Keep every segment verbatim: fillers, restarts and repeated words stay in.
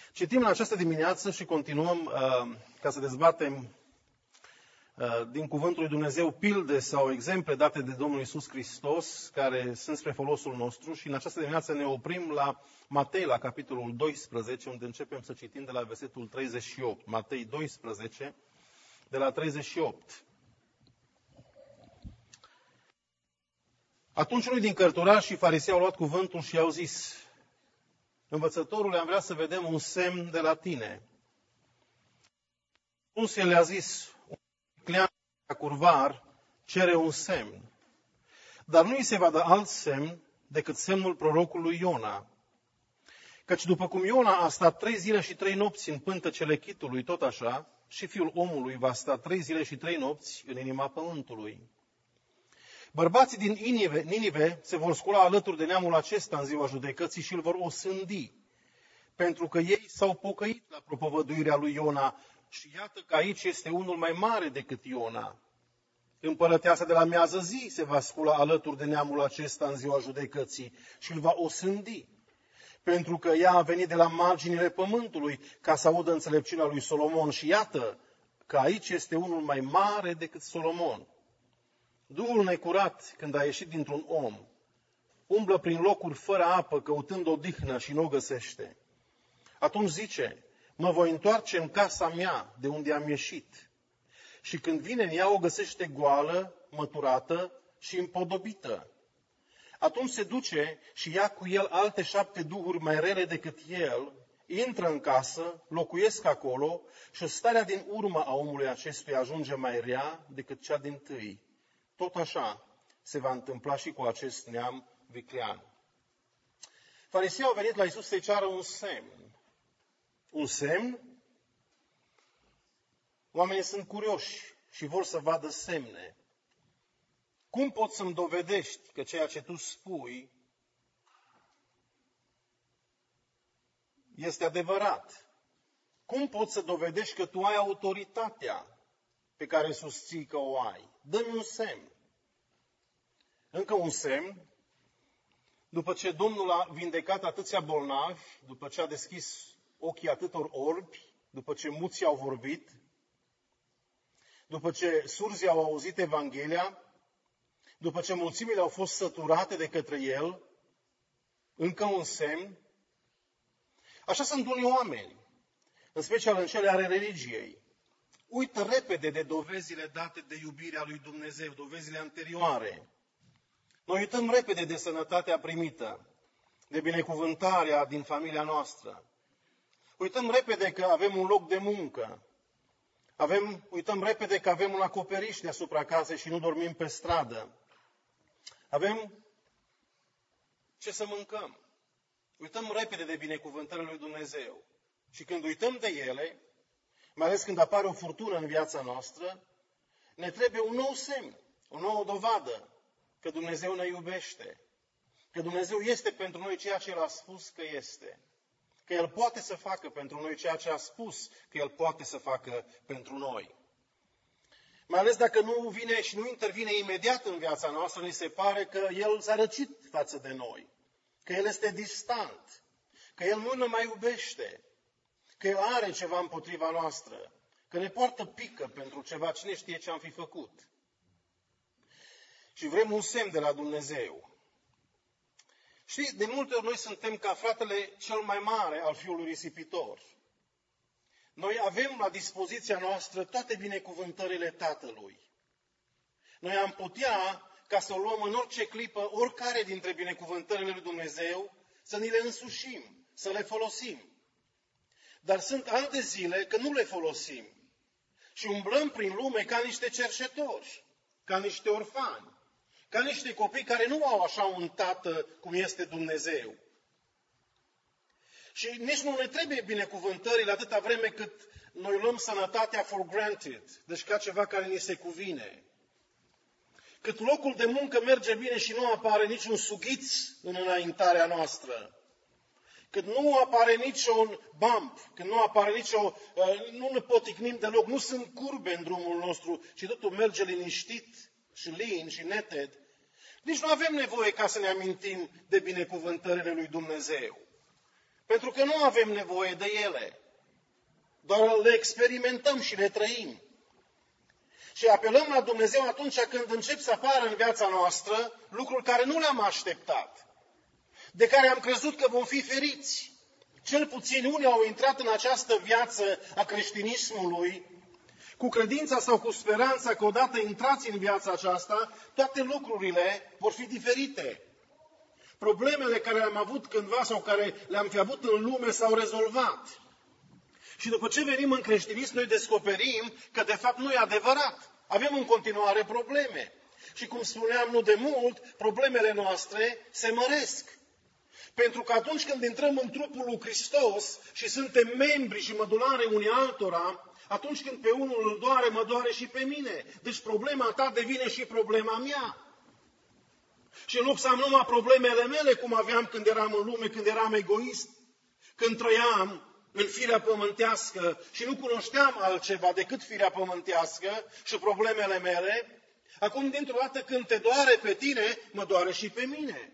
Citim în această dimineață și continuăm uh, ca să dezbatem uh, din Cuvântul lui Dumnezeu pilde sau exemple date de Domnul Iisus Hristos, care sunt spre folosul nostru, și în această dimineață ne oprim la Matei, la capitolul doisprezece, unde începem să citim de la versetul treizeci și opt. Matei doisprezece, de la treizeci și opt. Atunci unii din cărturari și farisei au luat cuvântul și i-au zis: Învățătorule, am vrea să vedem un semn de la tine. Atunci el le-a zis: un viclean curvar cere un semn, dar nu îi se va da alt semn decât semnul prorocului Iona. Căci după cum Iona a stat trei zile și trei nopți în pântecele chitului, tot așa și Fiul omului va sta trei zile și trei nopți în inima pământului. Bărbații din Ninive, Ninive se vor scula alături de neamul acesta în ziua judecății și îl vor osândi, pentru că ei s-au pocăit la propovăduirea lui Iona și iată că aici este unul mai mare decât Iona. Împărăteasa de la miază zi se va scula alături de neamul acesta în ziua judecății și îl va osândi, pentru că ea a venit de la marginile pământului ca să audă înțelepciunea lui Solomon și iată că aici este unul mai mare decât Solomon. Duhul necurat, când a ieșit dintr-un om, umblă prin locuri fără apă, căutând odihnă și nu o găsește. Atunci zice: mă voi întoarce în casa mea, de unde am ieșit. Și când vine în ea, o găsește goală, măturată și împodobită. Atunci se duce și ia cu el alte șapte duhuri mai rele decât el, intră în casă, locuiesc acolo și starea din urmă a omului acestuia ajunge mai rea decât cea dintâi. Tot așa se va întâmpla și cu acest neam viclean. Fariseii au venit la Iisus să-i ceară un semn. Un semn? Oamenii sunt curioși și vor să vadă semne. Cum poți să-mi dovedești că ceea ce tu spui este adevărat? Cum poți să dovedești că tu ai autoritatea pe care susții că o ai? Dă-mi un semn. Încă un semn. După ce Domnul a vindecat atâția bolnavi, după ce a deschis ochii atâtor orbi, după ce muții au vorbit, după ce surzii au auzit Evanghelia, după ce mulțimile au fost săturate de către El, încă un semn. Așa sunt unii oameni, în special în cele ale religiei. Uită repede de dovezile date de iubirea lui Dumnezeu, dovezile anterioare. Noi uităm repede de sănătatea primită, de binecuvântarea din familia noastră. Uităm repede că avem un loc de muncă. Avem, uităm repede că avem un acoperiș deasupra casei și nu dormim pe stradă. Avem ce să mâncăm. Uităm repede de binecuvântările lui Dumnezeu. Și când uităm de ele, mai ales când apare o furtună în viața noastră, ne trebuie un nou semn, o nouă dovadă că Dumnezeu ne iubește, că Dumnezeu este pentru noi ceea ce El a spus că este, că El poate să facă pentru noi ceea ce a spus că El poate să facă pentru noi. Mai ales dacă nu vine și nu intervine imediat în viața noastră, ni se pare că El s-a răcit față de noi, că El este distant, că El nu ne mai iubește, că El are ceva împotriva noastră, că ne poartă pică pentru ceva, cine știe ce am fi făcut. Și vrem un semn de la Dumnezeu. Știți, de multe ori noi suntem ca fratele cel mai mare al fiului risipitor. Noi avem la dispoziția noastră toate binecuvântările Tatălui. Noi am putea, ca să o luăm în orice clipă, oricare dintre binecuvântările lui Dumnezeu, să ni le însușim, să le folosim. Dar sunt alte zile că nu le folosim. Și umblăm prin lume ca niște cerșetori, ca niște orfani, ca niște copii care nu au așa un tată cum este Dumnezeu. Și nici nu ne trebuie binecuvântările atâta vreme cât noi luăm sănătatea for granted, deci ca ceva care ni se cuvine. Cât locul de muncă merge bine și nu apare niciun sughiț în înaintarea noastră. Cât nu apare niciun bump, când nu apare nicio, nu ne poticnim deloc, nu sunt curbe în drumul nostru, ci totul merge liniștit și lin și neted, nici nu avem nevoie ca să ne amintim de binecuvântările lui Dumnezeu. Pentru că nu avem nevoie de ele. Doar le experimentăm și le trăim. Și apelăm la Dumnezeu atunci când încep să apară în viața noastră lucruri care nu le-am așteptat, de care am crezut că vom fi feriți. Cel puțin unii au intrat în această viață a creștinismului cu credința sau cu speranța că odată intrați în viața aceasta, toate lucrurile vor fi diferite. Problemele care le-am avut cândva sau care le-am fi avut în lume s-au rezolvat. Și după ce venim în creștinism, noi descoperim că de fapt nu e adevărat. Avem în continuare probleme. Și cum spuneam nu de mult, problemele noastre se măresc. Pentru că atunci când intrăm în trupul lui Hristos și suntem membri și mădulare unii altora, atunci când pe unul îl doare, mă doare și pe mine. Deci problema ta devine și problema mea. Și în loc să am numai problemele mele, cum aveam când eram în lume, când eram egoist, când trăiam în firea pământească și nu cunoșteam altceva decât firea pământească și problemele mele, acum dintr-o dată când te doare pe tine, mă doare și pe mine.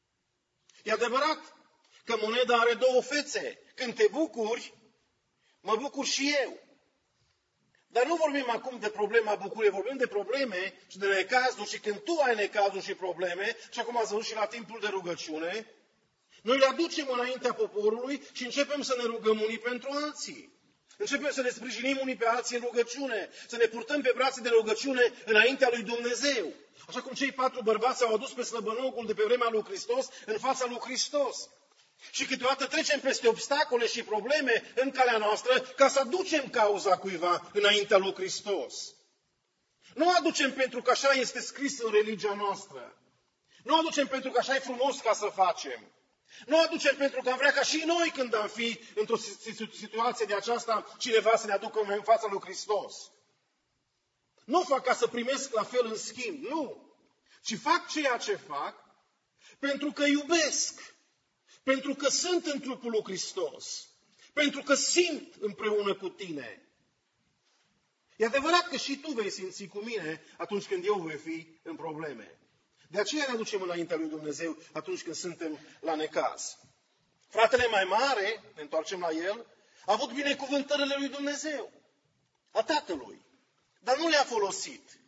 E adevărat că moneda are două fețe. Când te bucuri, mă bucur și eu. Dar nu vorbim acum de problema bucuriei, vorbim de probleme și de necazuri și când tu ai necazuri și probleme, și acum ați văzut și la timpul de rugăciune, noi le aducem înaintea poporului și începem să ne rugăm unii pentru alții. Începem să ne sprijinim unii pe alții în rugăciune, să ne purtăm pe brațe de rugăciune înaintea lui Dumnezeu. Așa cum cei patru bărbați au adus pe slăbănogul de pe vremea lui Hristos în fața lui Hristos. Și câteodată trecem peste obstacole și probleme în calea noastră ca să aducem cauza cuiva înaintea lui Hristos. Nu o aducem pentru că așa este scris în religia noastră. Nu o aducem pentru că așa e frumos ca să facem. Nu o aducem pentru că am vrea ca și noi când am fi într-o situație de aceasta cineva să ne aducă în fața lui Hristos. Nu fac ca să primesc la fel în schimb, nu. Ci fac ceea ce fac pentru că iubesc. Pentru că sunt în trupul lui Hristos. Pentru că simt împreună cu tine. E adevărat că și tu vei simți cu mine atunci când eu voi fi în probleme. De aceea ne aducem înaintea lui Dumnezeu atunci când suntem la necaz. Fratele mai mare, ne întoarcem la el, a avut binecuvântările lui Dumnezeu, a tatălui, dar nu le-a folosit.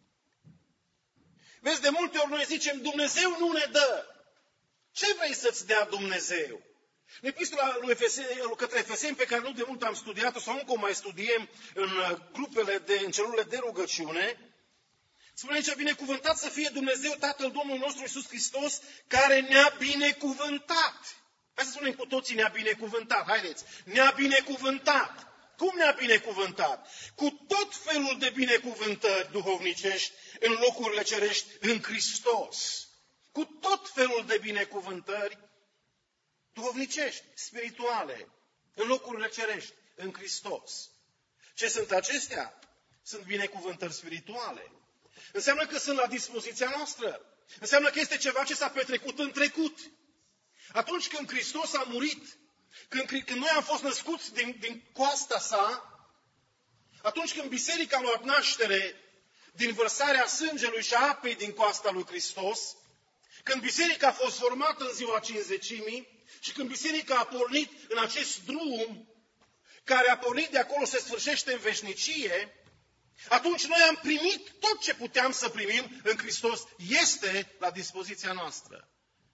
Vezi, de multe ori noi zicem, Dumnezeu nu ne dă. Ce vrei să-ți dea Dumnezeu? În epistola lui Efeseni, către Efeseni, pe care nu de mult am studiat-o sau încă o mai studiem în grupele de, în celulele de rugăciune, spune aici, binecuvântat să fie Dumnezeu, Tatăl Domnului nostru Iisus Hristos, care ne-a binecuvântat. Hai să spunem cu toții, ne-a binecuvântat. Haideți, ne-a binecuvântat. Cum ne-a binecuvântat? Cu tot felul de binecuvântări duhovnicești în locurile cerești în Hristos. Cu tot felul de binecuvântări duhovnicești, spirituale, în locurile cerești în Hristos. Ce sunt acestea? Sunt binecuvântări spirituale. Înseamnă că sunt la dispoziția noastră. Înseamnă că este ceva ce s-a petrecut în trecut. Atunci când Hristos a murit, când, când noi am fost născuți din, din coasta sa, atunci când biserica a luat naștere din vărsarea sângelui și a apei din coasta lui Hristos, când biserica a fost formată în ziua cincizecimii și când biserica a pornit în acest drum care a pornit de acolo se sfârșește în veșnicie, atunci noi am primit tot ce puteam să primim în Hristos. Este la dispoziția noastră.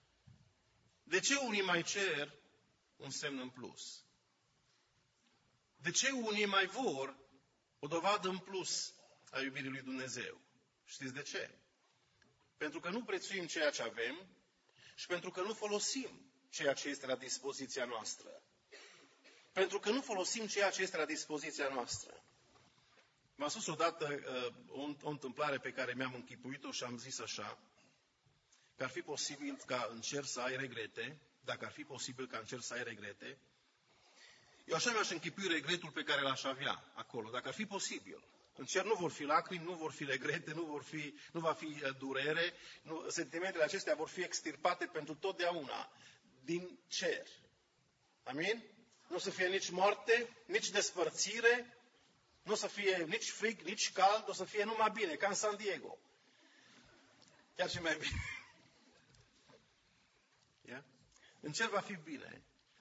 De ce unii mai cer un semn în plus? De ce unii mai vor o dovadă în plus a iubirii lui Dumnezeu? Știți de ce? Pentru că nu prețuim ceea ce avem și pentru că nu folosim ceea ce este la dispoziția noastră. Pentru că nu folosim ceea ce este la dispoziția noastră. M-a spus odată uh, o, o întâmplare pe care mi-am închipuit-o și am zis așa, că ar fi posibil ca în cer să ai regrete, dacă ar fi posibil ca în cer să ai regrete, eu așa mi-aș închipui regretul pe care l-aș avea acolo, dacă ar fi posibil. În cer nu vor fi lacrimi, nu vor fi regrete, nu, vor fi, nu va fi durere, nu, sentimentele acestea vor fi extirpate pentru totdeauna din cer. Amin? Nu o să fie nici moarte, nici despărțire, nu o să fie nici frig, nici cald, o să fie numai bine, ca în San Diego. Chiar și mai bine. Yeah? În cer va fi bine.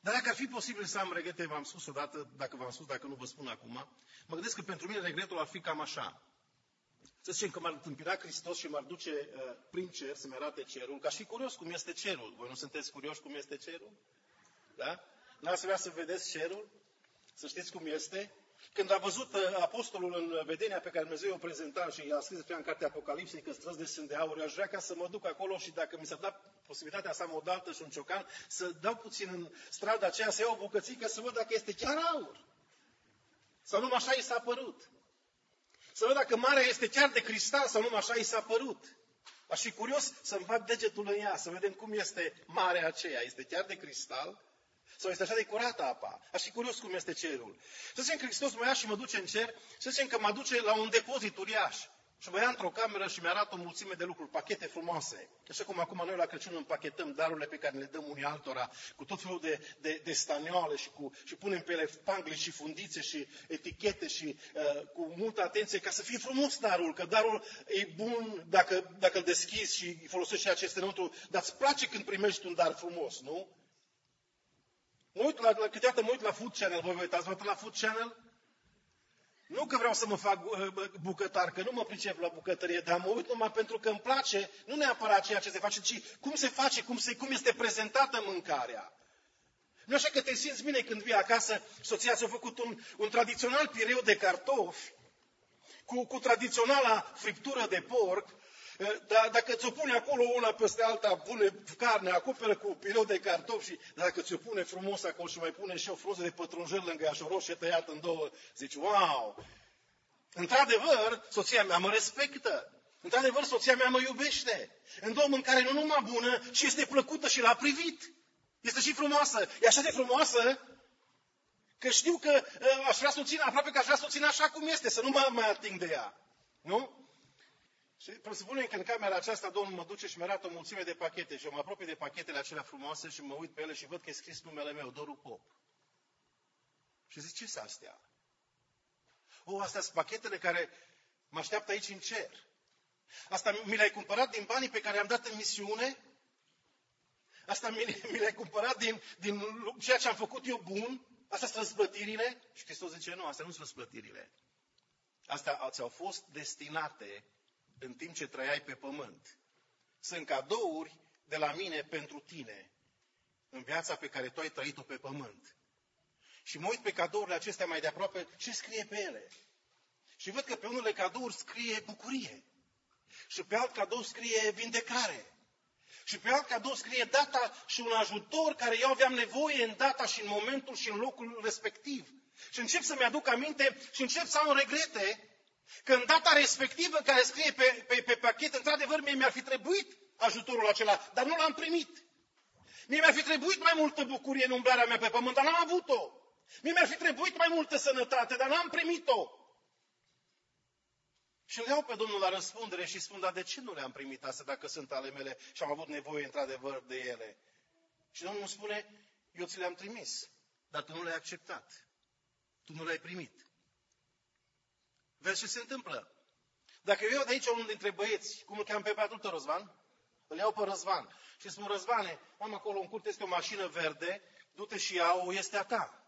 Dar dacă ar fi posibil să am regrete, v-am spus odată, dacă v-am spus, dacă nu vă spun acum, mă gândesc că pentru mine regretul ar fi cam așa. Să zicem că m-ar întâmpina Hristos și m-ar duce uh, prin cer, să-mi arate cerul, că aș fi curios cum este cerul. Voi nu sunteți curioși cum este cerul? Da? N-ați vrea să vedeți cerul? Să știți cum este? Când a văzut uh, apostolul în vedenia pe care Dumnezeu o prezenta și a scris în cartea Apocalipsei că străzi de sân de aur, eu aș vrea ca să mă duc acolo și dacă mi s-ar da posibilitatea să am o daltă și un ciocan, să dau puțin în strada aceea, să iau o bucățică, să văd dacă este chiar aur. Sau numai așa i s-a părut. Să văd dacă marea este chiar de cristal sau numai așa i s-a părut. Aș fi curios să-mi fac degetul în ea, să vedem cum este marea aceea. Este chiar de cristal? Sau este așa de curată apa? Aș fi curios cum este cerul. Să zicem că Hristos mă ia și mă duce în cer, să zicem că mă duce la un depozit uriaș. Și mă ia într-o cameră și mi-arată o mulțime de lucruri, pachete frumoase. Așa cum acum noi la Crăciun împachetăm darurile pe care le dăm unii altora, cu tot felul de, de, de stanioale și, cu, și punem pe ele pangle și fundițe și etichete și uh, cu multă atenție ca să fie frumos darul, că darul e bun dacă, dacă îl deschizi și îi folosești și aceste înăuntru, dar îți place când primești un dar frumos, nu? Mă uit la, la, câteodată mă uit la Food Channel, voi vă uitați, vă la Food Channel? Nu că vreau să mă fac bucătar, că nu mă pricep la bucătărie, dar mă uit numai pentru că îmi place, nu neapărat ceea ce se face, ci cum se face, cum, se, cum este prezentată mâncarea. Nu așa că te simți bine când vii acasă, soția ți-a făcut un, un tradițional pireu de cartofi, cu, cu tradiționala friptură de porc, dar dacă ți-o pune acolo una peste alta, pune carne, acoperă cu pireu de cartofi și dacă ți-o pune frumos acolo și mai pune și o frunză de pătrunjel lângă ea și o roșie tăiată în două, zici, wow! Într-adevăr, soția mea mă respectă. Într-adevăr, soția mea mă iubește. Îmi dă o mâncare nu numai bună, ci este plăcută și la privit. Este și frumoasă. E așa de frumoasă că știu că aș vrea să o țin, aproape că aș vrea să o țin așa cum este, să nu mă mai ating de ea. Nu? Și presupunem că în camera aceasta Domnul mă duce și mi arată o mulțime de pachete și eu mă apropie de pachetele acelea frumoase și mă uit pe ele și văd că e scris numele meu, Doru Pop. Și zic, ce sunt astea? O, astea sunt pachetele care mă așteaptă aici în cer. Asta mi le-ai cumpărat din banii pe care am dat în misiune? Asta mi, mi le-ai cumpărat din, din ceea ce am făcut eu bun? Astea sunt răsplătirile? Și Hristos zice, nu, astea nu sunt răsplătirile. Astea ți-au fost destinate în timp ce trăiai pe pământ. Sunt cadouri de la mine pentru tine în viața pe care tu ai trăit-o pe pământ. Și mă uit pe cadourile acestea mai de aproape, ce scrie pe ele? Și văd că pe unele cadouri scrie bucurie. Și pe alt cadou scrie vindecare. Și pe alt cadou scrie data și un ajutor care eu aveam nevoie în data și în momentul și în locul respectiv. Și încep să-mi aduc aminte și încep să am regrete că în data respectivă care scrie pe, pe, pe pachet, într-adevăr, mie mi-ar fi trebuit ajutorul acela, dar nu l-am primit. Mie mi-ar fi trebuit mai multă bucurie în umblarea mea pe pământ, dar n-am avut-o. Mie mi-ar fi trebuit mai multă sănătate, dar n-am primit-o. Și îl iau pe Domnul la răspundere și spun, dar de ce nu le-am primit astea dacă sunt ale mele și am avut nevoie într-adevăr de ele? Și Domnul îmi spune, eu ți le-am trimis, dar tu nu le-ai acceptat. Tu nu le-ai primit. Vezi ce se întâmplă? Dacă eu iau de aici unul dintre băieți, cum îl cheamă pe băiatul tău, Răzvan? Îl iau pe Răzvan și spun, Răzvane, am acolo în curte, este o mașină verde, du-te și ia-o, este a ta.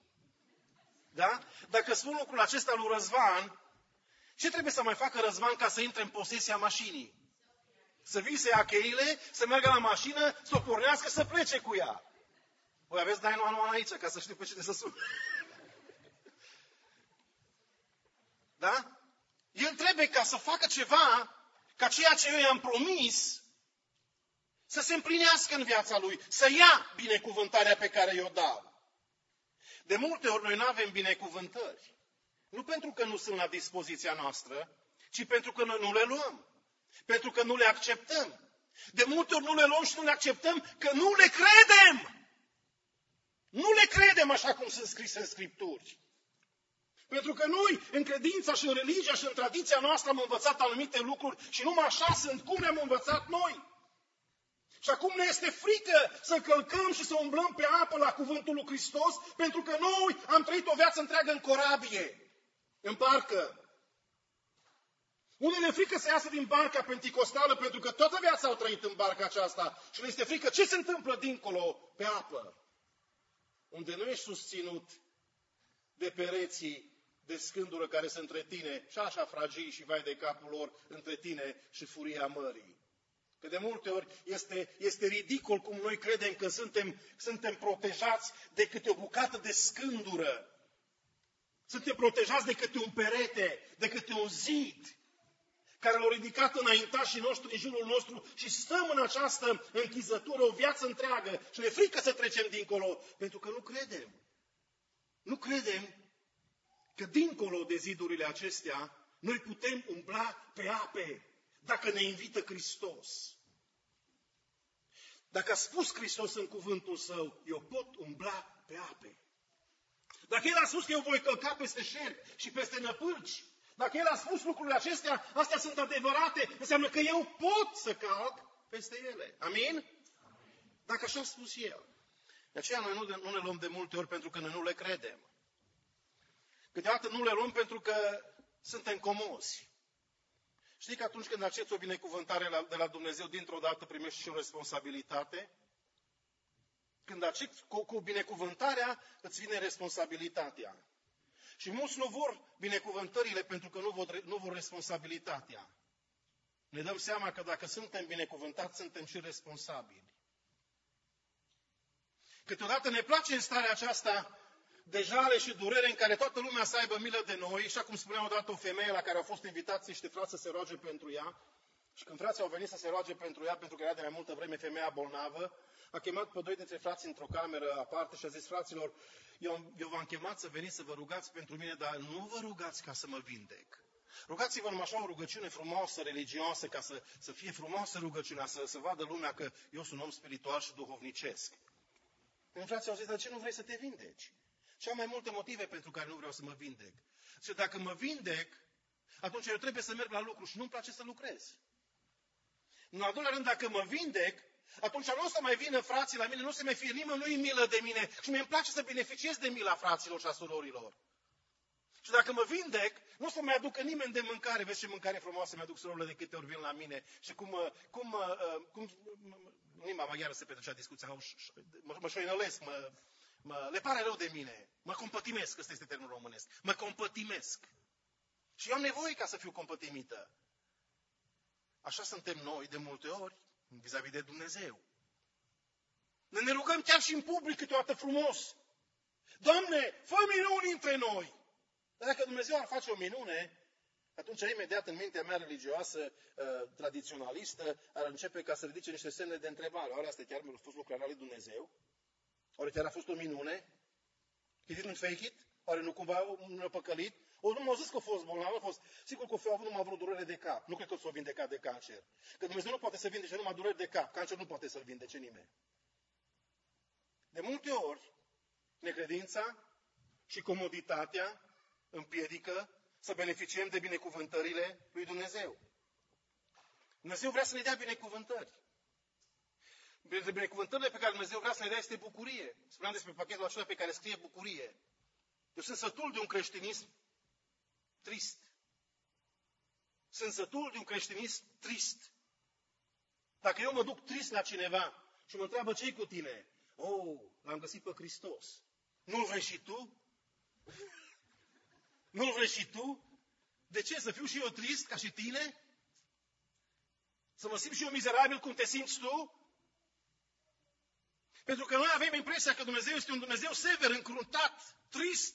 Da? Dacă spun lucrul acesta lui Răzvan, ce trebuie să mai facă Răzvan ca să intre în posesia mașinii? Să vii să ia cheile, să meargă la mașină, să o pornească, să plece cu ea. Voi aveți nine one one aici, ca să știu pe cine să sun. Da? El trebuie ca să facă ceva, ca ceea ce eu i-am promis, să se împlinească în viața lui, să ia binecuvântarea pe care i-o dau. De multe ori noi nu avem binecuvântări. Nu pentru că nu sunt la dispoziția noastră, ci pentru că noi nu le luăm. Pentru că nu le acceptăm. De multe ori nu le luăm și nu le acceptăm că nu le credem. Nu le credem așa cum sunt scrise în Scripturi. Pentru că noi, în credința și în religia și în tradiția noastră, am învățat anumite lucruri și numai așa sunt cum le-am învățat noi. Și acum ne este frică să călcăm și să umblăm pe apă la cuvântul lui Hristos, pentru că noi am trăit o viață întreagă în corabie, în barcă. Unii le frică să iasă din barca penticostală, pentru că toată viața au trăit în barca aceasta și le este frică ce se întâmplă dincolo pe apă. unde nu ești susținut de pereții de scândură care sunt între tine și așa fragili și vai de capul lor între tine și furia mării. Că de multe ori este, este ridicol cum noi credem că suntem, suntem protejați de câte o bucată de scândură. Suntem protejați de câte un perete, de câte un zid care l-au ridicat înaintașii noștri în jurul nostru și stăm în această închizătură o viață întreagă și ne frică să trecem dincolo, pentru că nu credem. Nu credem că dincolo de zidurile acestea noi putem umbla pe ape dacă ne invită Hristos. Dacă a spus Hristos în cuvântul Său, eu pot umbla pe ape. Dacă El a spus că eu voi călca peste șerpi și peste năpârci, dacă El a spus lucrurile acestea, astea sunt adevărate, înseamnă că eu pot să calc peste ele. Amin? Dacă așa a spus El. De aceea noi nu, nu ne luăm de multe ori pentru că noi nu le credem. Câteodată nu le luăm pentru că suntem comozi. Știi că atunci când accepți o binecuvântare de la Dumnezeu, dintr-o dată primești și o responsabilitate? Când accepți cu, cu binecuvântarea, îți vine responsabilitatea. Și mulți nu vor binecuvântările pentru că nu vor, nu vor responsabilitatea. Ne dăm seama că dacă suntem binecuvântați, suntem și responsabili. Câteodată ne place în starea aceasta de jale și durere în care toată lumea să aibă milă de noi, așa cum spunea odată o femeie la care au fost invitați niște frați să se roage pentru ea. Și când frații au venit să se roage pentru ea, pentru că era de mai multă vreme femeia bolnavă, a chemat pe doi dintre frații într-o cameră aparte și a zis: fraților, eu, eu v-am chemat să veniți să vă rugați pentru mine, dar nu vă rugați ca să mă vindec. Rugați-vă numai așa o rugăciune frumoasă, religioasă, ca să, să fie frumoasă rugăciunea, să, să vadă lumea că eu sunt om spiritual și duhovnicesc. Când frații au zis: dar ce nu vrei să te vindeci? Și am mai multe motive pentru care nu vreau să mă vindec. Și dacă mă vindec, atunci eu trebuie să merg la lucru și nu-mi place să lucrez. În al doilea rând, dacă mă vindec, atunci nu o să mai vină frații la mine, nu o să mai fie nimănui milă de mine și mie îmi place să beneficiez de mila fraților și a surorilor. Și dacă mă vindec, nu o să mai aducă nimeni de mâncare. Vezi ce mâncare frumoasă mi-aduc surorile de câte ori vin la mine și cum, cum, cum în limba maghiară se petrecea discuția, mă, mă șoinălesc, mă, mă, le pare rău de mine, mă compătimesc, ăsta este termenul românesc, mă compătimesc. Și eu am nevoie ca să fiu compătimită. Așa suntem noi de multe ori vis-a-vis de Dumnezeu. Ne, ne rugăm chiar și în public câteodată frumos. Doamne, fă minuni între noi! Dar dacă Dumnezeu ar face o minune, atunci imediat în mintea mea religioasă, uh, tradiționalistă, ar începe ca să ridice niște semne de întrebare. Oare asta chiar mi-a fost lucrarea lui Dumnezeu? Oare chiar a fost o minune? He didn't fake it? Oare nu cumva nu a păcălit? O, nu m-au zis că a fost bolnav, a fost, sigur că a avut numai vreo durere de cap. Nu cred că s-o vindecat de cancer. Că Dumnezeu nu poate să vindece numai dureri de cap. Cancer nu poate să-l vindece nimeni. De multe ori, necredința și comoditatea împiedică să beneficiem de binecuvântările lui Dumnezeu. Dumnezeu vrea să ne dea binecuvântări. Binecuvântările pe care Dumnezeu vrea să ne dea este bucurie. Spuneam despre pachetul acela pe care scrie bucurie. Eu sunt sătul de un creștinism trist. Sunt sătul de un creștinism trist. Dacă eu mă duc trist la cineva și mă întreabă ce-i cu tine? Oh, l-am găsit pe Hristos. Nu-l vrei și tu? Nu-l vrei și tu? De ce? Să fiu și eu trist ca și tine? Să mă simt și eu mizerabil cum te simți tu? Pentru că noi avem impresia că Dumnezeu este un Dumnezeu sever, încruntat, trist.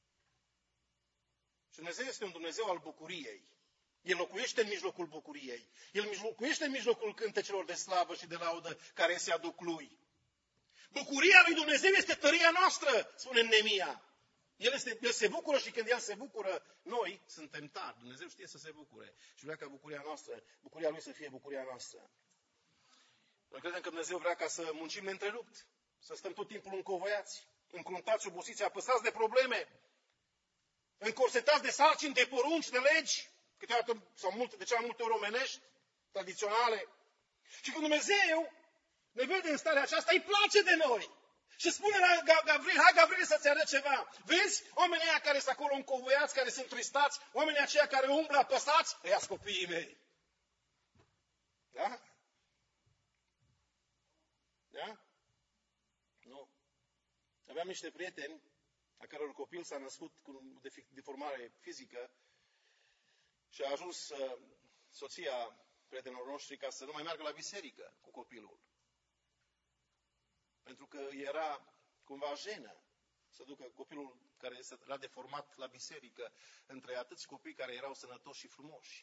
Și Dumnezeu este un Dumnezeu al bucuriei. El locuiește în mijlocul bucuriei. El locuiește în mijlocul cântecelor de slavă și de laudă care se aduc lui. Bucuria lui Dumnezeu este tăria noastră, spune Neemia. El, este, el se bucură și când El se bucură, noi suntem tari. Dumnezeu știe să se bucure. Și vrea ca bucuria noastră, bucuria Lui să fie bucuria noastră. Noi credem că Dumnezeu vrea ca să muncim neîntrerupt, să stăm tot timpul încovăiați, încruntați, obosiți, apăsați de probleme, încorsetați de sarcini, de porunci, de legi, câteodată sau multe, de cea mai multe ori omenești, tradiționale. Și când Dumnezeu ne vede în starea aceasta, îi place de noi. Și spune la Gavril, hai Gavril să-ți arăt ceva. Vezi? Oamenii aia care sunt acolo încovoiați, care sunt tristați, oamenii aceia care umblă apăsați, ăia-s copiii mei. Da? Da? Nu. Aveam niște prieteni a căror copil s-a născut cu deformare fizică și a ajuns uh, soția prietenilor noștri ca să nu mai meargă la biserică cu copilul. Pentru că era cumva jenă să ducă copilul care era deformat la biserică între atâți copii care erau sănătoși și frumoși.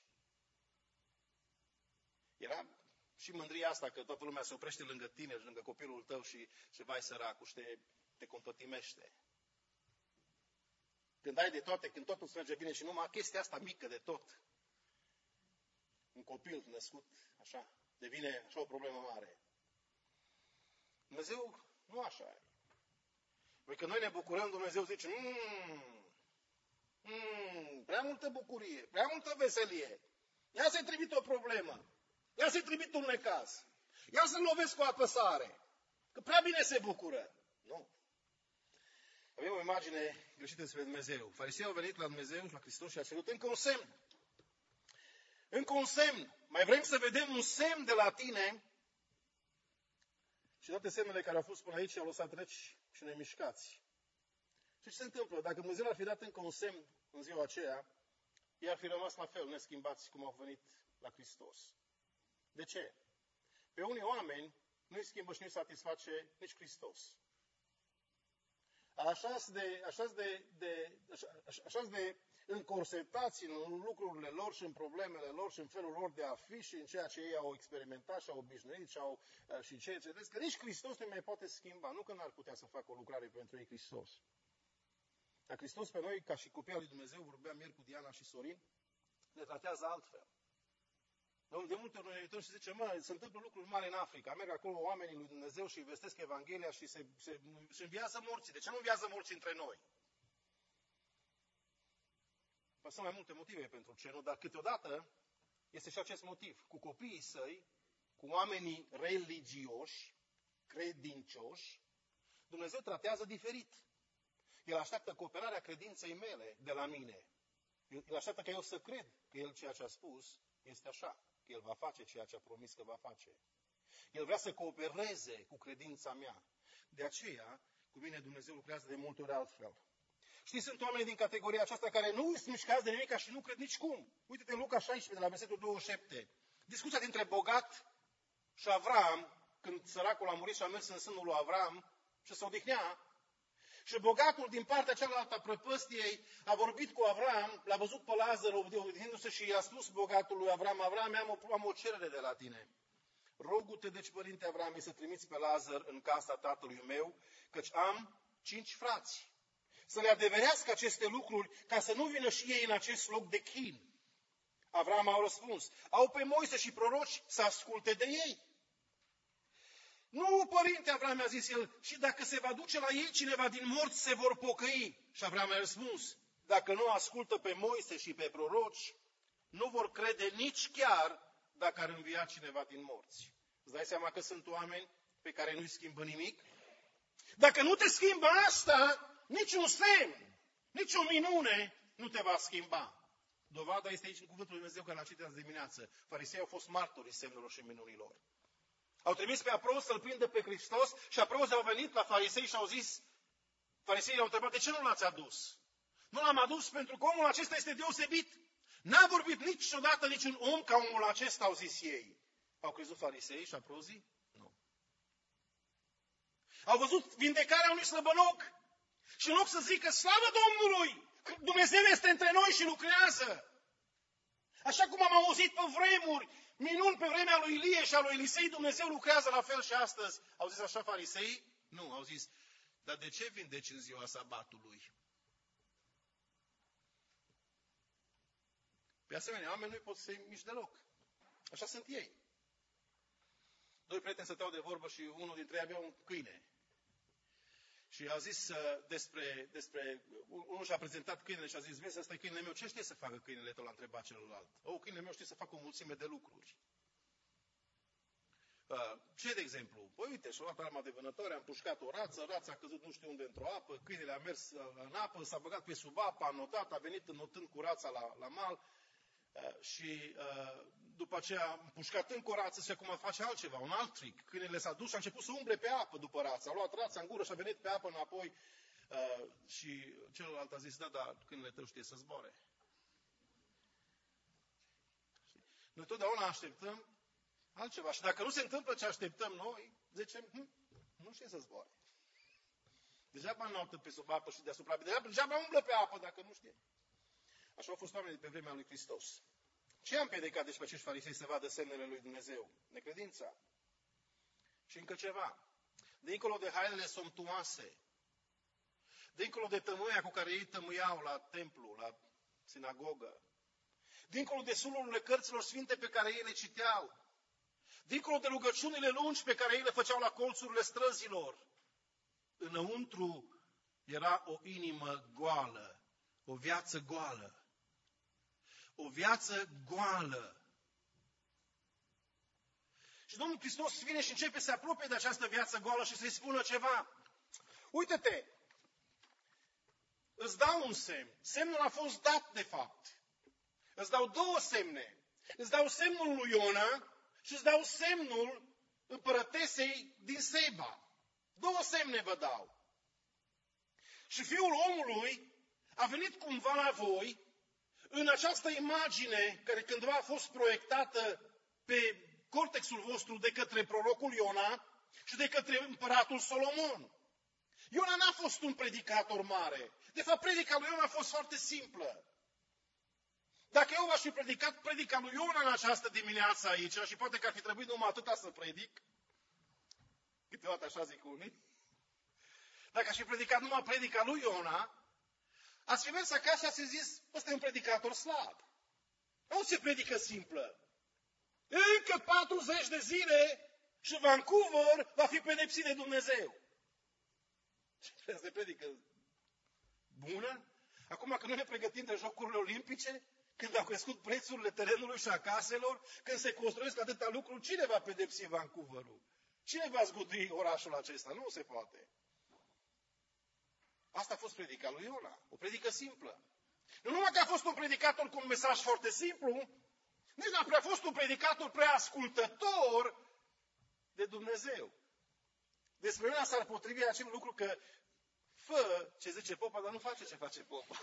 Era și mândria asta că toată lumea se oprește lângă tine, lângă copilul tău și, și vai săracul și te, te compătimește. Când ai de toate, când totul îți merge bine și numai chestia asta mică de tot, un copil născut așa, devine așa o problemă mare. Dumnezeu nu așa e. Păi când noi ne bucurăm, Dumnezeu zice, mmm, mmm, prea multă bucurie, prea multă veselie. Ia să-i trimit o problemă. Ia să-i trimit un necaz. Ia să-l lovesc cu apăsare. Că prea bine se bucură. Nu. Avem o imagine greșită despre Dumnezeu. Fariseii au venit la Dumnezeu și la Hristos și a cerut încă un semn. Încă un semn. Mai vrem să vedem un semn de la tine. Și toate semnele care au fost până aici au lăsat reci și nemișcați. Și ce se întâmplă? Dacă Dumnezeu ar fi dat încă un semn în ziua aceea, ei ar fi rămas la fel, neschimbați cum au venit la Hristos. De ce? Pe unii oameni nu-i schimbă și nu-i satisface nici Hristos. Așa de, așa de, de, așa, așa de încorsetați în lucrurile lor și în problemele lor și în felul lor de a fi și în ceea ce ei au experimentat și au obișnuit și, au, și ceea ce vezi, că nici Hristos nu mai poate schimba. Nu că n-ar putea să facă o lucrare pentru ei Hristos. Dar Hristos pe noi, ca și copii al lui Dumnezeu, vorbeam ieri cu Diana și Sorin, ne tratează altfel. De multe ori ne uităm și zicem, mă, se întâmplă lucruri mari în Africa. Merg acolo oamenii lui Dumnezeu și vestesc Evanghelia și se, se, se înviază morții. De ce nu înviază morții între noi? Păi sunt mai multe motive pentru ce nu, dar câteodată este și acest motiv. Cu copiii săi, cu oamenii religioși, credincioși, Dumnezeu tratează diferit. El așteaptă cooperarea credinței mele de la mine. El așteaptă ca eu să cred că El ceea ce a spus este așa. Că El va face ceea ce a promis că va face. El vrea să coopereze cu credința mea. De aceea, cu mine Dumnezeu lucrează de multe ori altfel. Știți, sunt oameni din categoria aceasta care nu sunt mișcați de nimic și nu cred nici cum. Uite-te în Luca șaisprezece, de la versetul douăzeci și șapte. Discuția dintre bogat și Avram, când săracul a murit și a mers în sânul lui Avram și se odihnea. Și bogatul din partea cealaltă a prăpăstiei a vorbit cu Avram, l-a văzut pe Lazar odihnindu-se și i-a spus bogatului Avram, Avram, am o, am o cerere de la tine. Rogu-te deci, părinte Avram, să trimiți pe Lazar în casa tatălui meu, căci am cinci frați. Să le adeverească aceste lucruri, ca să nu vină și ei în acest loc de chin. Avram a răspuns, au pe Moise și proroci, să asculte de ei. Nu, părinte, Avram a zis el, și dacă se va duce la ei cineva din morți, se vor pocăi. Și Avram a răspuns, dacă nu ascultă pe Moise și pe proroci, nu vor crede nici chiar dacă ar învia cineva din morți. Îți dai seama că sunt oameni pe care nu-i schimbă nimic? Dacă nu te schimbă asta, niciun semn, nici o minune nu te va schimba. Dovada este aici în cuvântul lui Dumnezeu, care l-am citit azi dimineață. Fariseii au fost martori semnelor și minunilor. Au trimis pe aproz să-L prindă pe Hristos și aprozii au venit la farisei și au zis, fariseii au întrebat, de ce nu l-ați adus? Nu l-am adus pentru că omul acesta este deosebit. N-a vorbit niciodată niciun om ca omul acesta, au zis ei. Au crezut farisei și aprozii? Nu. Au văzut vindecarea unui slăbănoc și în loc să zică, slavă Domnului, Dumnezeu este între noi și lucrează. Așa cum am auzit pe vremuri, minuni pe vremea lui Ilie și a lui Elisei, Dumnezeu lucrează la fel și astăzi. Au zis așa farisei? Nu, au zis, dar de ce vindeci în ziua sabatului? Pe asemenea, oameni nu-i pot să-i mici deloc. Așa sunt ei. Doi prieteni stăteau de vorbă și unul dintre ei avea un câine. Și a zis uh, despre, despre, unul și-a prezentat câinele și a zis, vezi, ăsta e câinele meu, ce știe să facă câinele tău? L-a întrebat celălalt. O, câinele meu știe să facă o mulțime de lucruri. Uh, ce de exemplu? Păi uite, și-a luat arma de vânătoare, a împușcat o rață, rața a căzut nu știu unde într-o apă, câinele a mers în apă, s-a băgat pe sub apă, a notat, a venit înotând cu rața la, la mal. Și după aceea a împușcat încă o rață și acum face altceva, un alt trick. Câinele s-a dus și a început să umble pe apă după rață. A luat rața în gură și a venit pe apă înapoi. Și celălalt a zis, da, dar câinele tău știe să zboare. Noi totdeauna așteptăm altceva. Și dacă nu se întâmplă ce așteptăm noi, zicem, hm, nu știe să zboare. Degeaba înaltă pe sub apă și deasupra apă. Degeaba, degeaba umblă pe apă dacă nu știe. Așa au fost oamenii pe vremea lui Hristos. Ce am împiedicat deci pe acești farisei să vadă semnele lui Dumnezeu? Necredința. Și încă ceva. Dincolo de hainele somptuoase, dincolo de tămâia cu care ei tămâiau la templu, la sinagogă, dincolo de sulurile cărților sfinte pe care ei le citeau, dincolo de rugăciunile lungi pe care ei le făceau la colțurile străzilor, înăuntru era o inimă goală, o viață goală. O viață goală. Și Domnul Hristos vine și începe să se apropie de această viață goală și să-i spună ceva. Uite-te, îți dau un semn. Semnul a fost dat, de fapt. Îți dau două semne. Îți dau semnul lui Iona și îți dau semnul împărătesei din Seba. Două semne vă dau. Și Fiul omului a venit cumva la voi în această imagine care cândva a fost proiectată pe cortexul vostru de către prorocul Iona și de către împăratul Solomon. Iona n-a fost un predicator mare. De fapt, predica lui Iona a fost foarte simplă. Dacă eu v-aș fi predicat predica lui Iona în această dimineață aici, și poate că ar fi trebuit numai atâta să predic, câteodată așa zic unii, dacă aș fi predicat numai predica lui Iona, ați fi mers acasă și ați zis, ăsta e un predicator slab. Nu se predică simplă. Încă patruzeci de zile și Vancouver va fi pedepsit de Dumnezeu. Ce trebuie să predică bună? Acum când noi ne pregătim de Jocurile Olimpice, când au crescut prețurile terenului și a caselor, când se construiesc atâtea lucruri, cine va pedepsi Vancouverul? Cine va zgudui orașul acesta? Nu se poate. Asta a fost predica lui Iona. O predică simplă. Nu numai că a fost un predicator cu un mesaj foarte simplu, nici n-a prea fost un predicator prea ascultător de Dumnezeu. Despre noi s-ar potrivi acel lucru că fă ce zice popa, dar nu face ce face popa.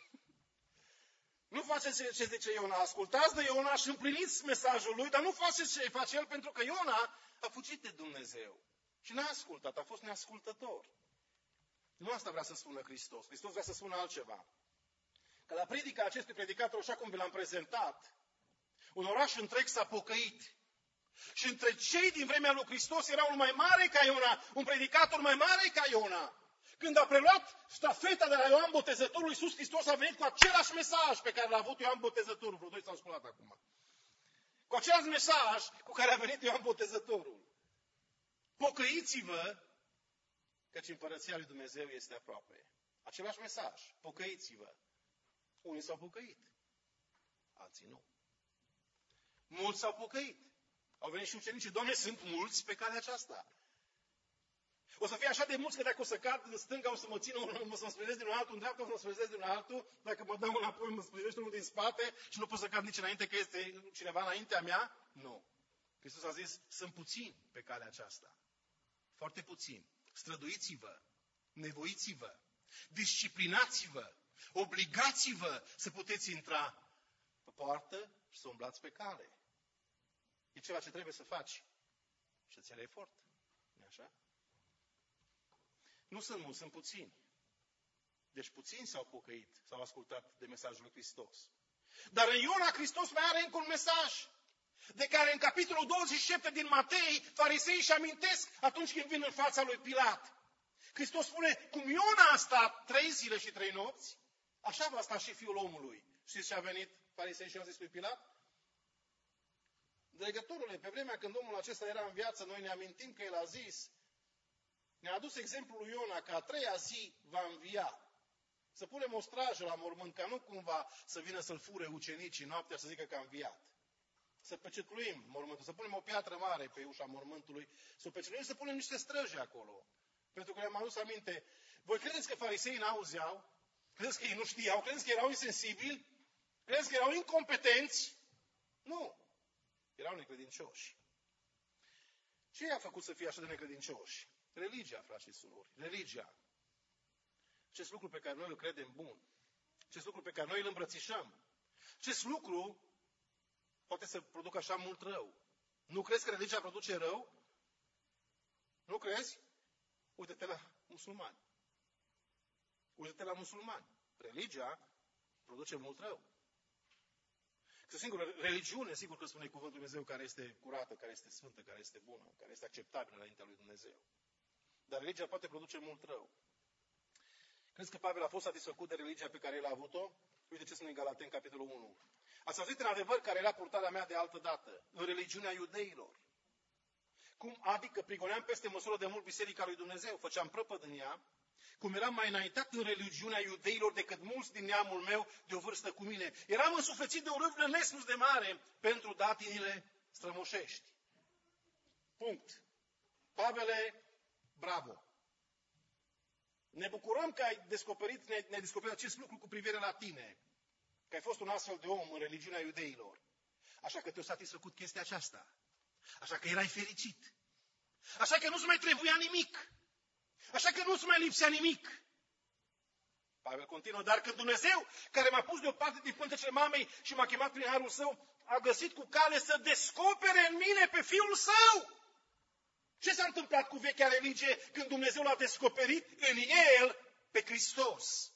Nu faceți ce zice Iona. Ascultați de Iona și împliniți mesajul lui, dar nu faceți ce face el, pentru că Iona a fugit de Dumnezeu. Și n-a ascultat, a fost neascultător. Nu asta vrea să spună Hristos. Hristos vrea să spună altceva. Că la predica acestui predicator, așa cum vi l-am prezentat, un oraș întreg s-a pocăit. Și între cei din vremea lui Hristos era unul mai mare ca Iona, un predicator mai mare ca Iona. Când a preluat ștafeta de la Ioan Botezătorul, Iisus Hristos a venit cu același mesaj pe care l-a avut Ioan Botezătorul. Vreo doi s-au sculat acum. Cu același mesaj cu care a venit Ioan Botezătorul. Pocăiți-vă, căci împărăția lui Dumnezeu este aproape. Același mesaj. Pocăiți-vă. Unii s-au pocăit. Alții nu. Mulți s-au pocăit. Au venit și ucenicii. Doamne, sunt mulți pe calea aceasta. O să fie așa de mulți că dacă o să cad în stânga, o să mă țină, o să mă sprijinesc din un altul, în dreapta, o să mă sprijinesc din un altul. Dacă mă dau înapoi, mă sprijinește unul din spate și nu pot să cad nici înainte că este cineva înaintea mea. Nu. Hristos a zis, sunt puțini pe calea aceasta. Foarte puțini. Străduiți-vă, nevoiți-vă, disciplinați-vă, obligați-vă să puteți intra pe poartă și să umblați pe cale. E ceva ce trebuie să faci și să-ți ia efort. Nu așa? Nu sunt mulți, sunt puțini. Deci puțini s-au pocăit, s-au ascultat de mesajul lui Hristos. Dar în Iona Hristos mai are încă un mesaj, de care în capitolul douăzeci și șapte din Matei, fariseii își amintesc atunci când vin în fața lui Pilat. Hristos spune, cum Iona a stat trei zile și trei nopți, așa va sta și Fiul omului. Știți ce a venit fariseii și au zis lui Pilat? Dregătorule, pe vremea când omul acesta era în viață, noi ne amintim că el a zis, ne-a adus exemplul lui Iona că a treia zi va învia. Să punem o strajă la mormânt, ca nu cumva să vină să-l fure ucenicii noaptea să zică că a înviat. Să pecetluim mormântul, să punem o piatră mare pe ușa mormântului, să o pecetluim, să punem niște străji acolo. Pentru că le-am adus aminte. Voi credeți că fariseii n-auzeau? Credeți că ei nu știau? Credeți că erau insensibili? Crezi că erau incompetenți? Nu. Erau necredincioși. Ce i-a făcut să fie așa de necredincioși? Religia, frați și surori. Religia. Acest lucru pe care noi îl credem bun. Acest lucru pe care noi îl îmbrățișăm. Acest lucru poate să producă așa mult rău. Nu crezi că religia produce rău? Nu crezi? Uite-te la musulmani. Uite-te la musulmani. Religia produce mult rău. Că singură religiune, sigur că spune cuvântul Dumnezeu, care este curată, care este sfântă, care este bună, care este acceptabilă înaintea lui Dumnezeu. Dar religia poate produce mult rău. Crezi că Pavel a fost satisfăcut de religia pe care el a avut-o? Uite ce spune în Galateni, capitolul unu. Ați auzit în adevăr care era purtarea mea de altă dată, în religiunea iudeilor. Cum adică prigoneam peste măsură de mult biserica lui Dumnezeu, făceam prăpăd în ea, cum eram mai înaintat în religiunea iudeilor decât mulți din neamul meu de o vârstă cu mine. Eram însuflețit de o râvnă nespus de mare pentru datinile strămoșești. Punct. Pavele, bravo! Ne bucurăm că ai descoperit, ne, ne descoperit acest lucru cu privire la tine. Că ai fost un astfel de om în religiunea iudeilor. Așa că te-a satisfăcut chestia aceasta. Așa că erai fericit. Așa că nu-ți mai trebuia nimic. Așa că nu-ți mai lipsea nimic. Pavel continuă, dar când Dumnezeu, care m-a pus deoparte din pântecele mamei și m-a chemat prin harul său, a găsit cu cale să descopere în mine pe Fiul Său. Ce s-a întâmplat cu vechea religie când Dumnezeu l-a descoperit în El pe Hristos?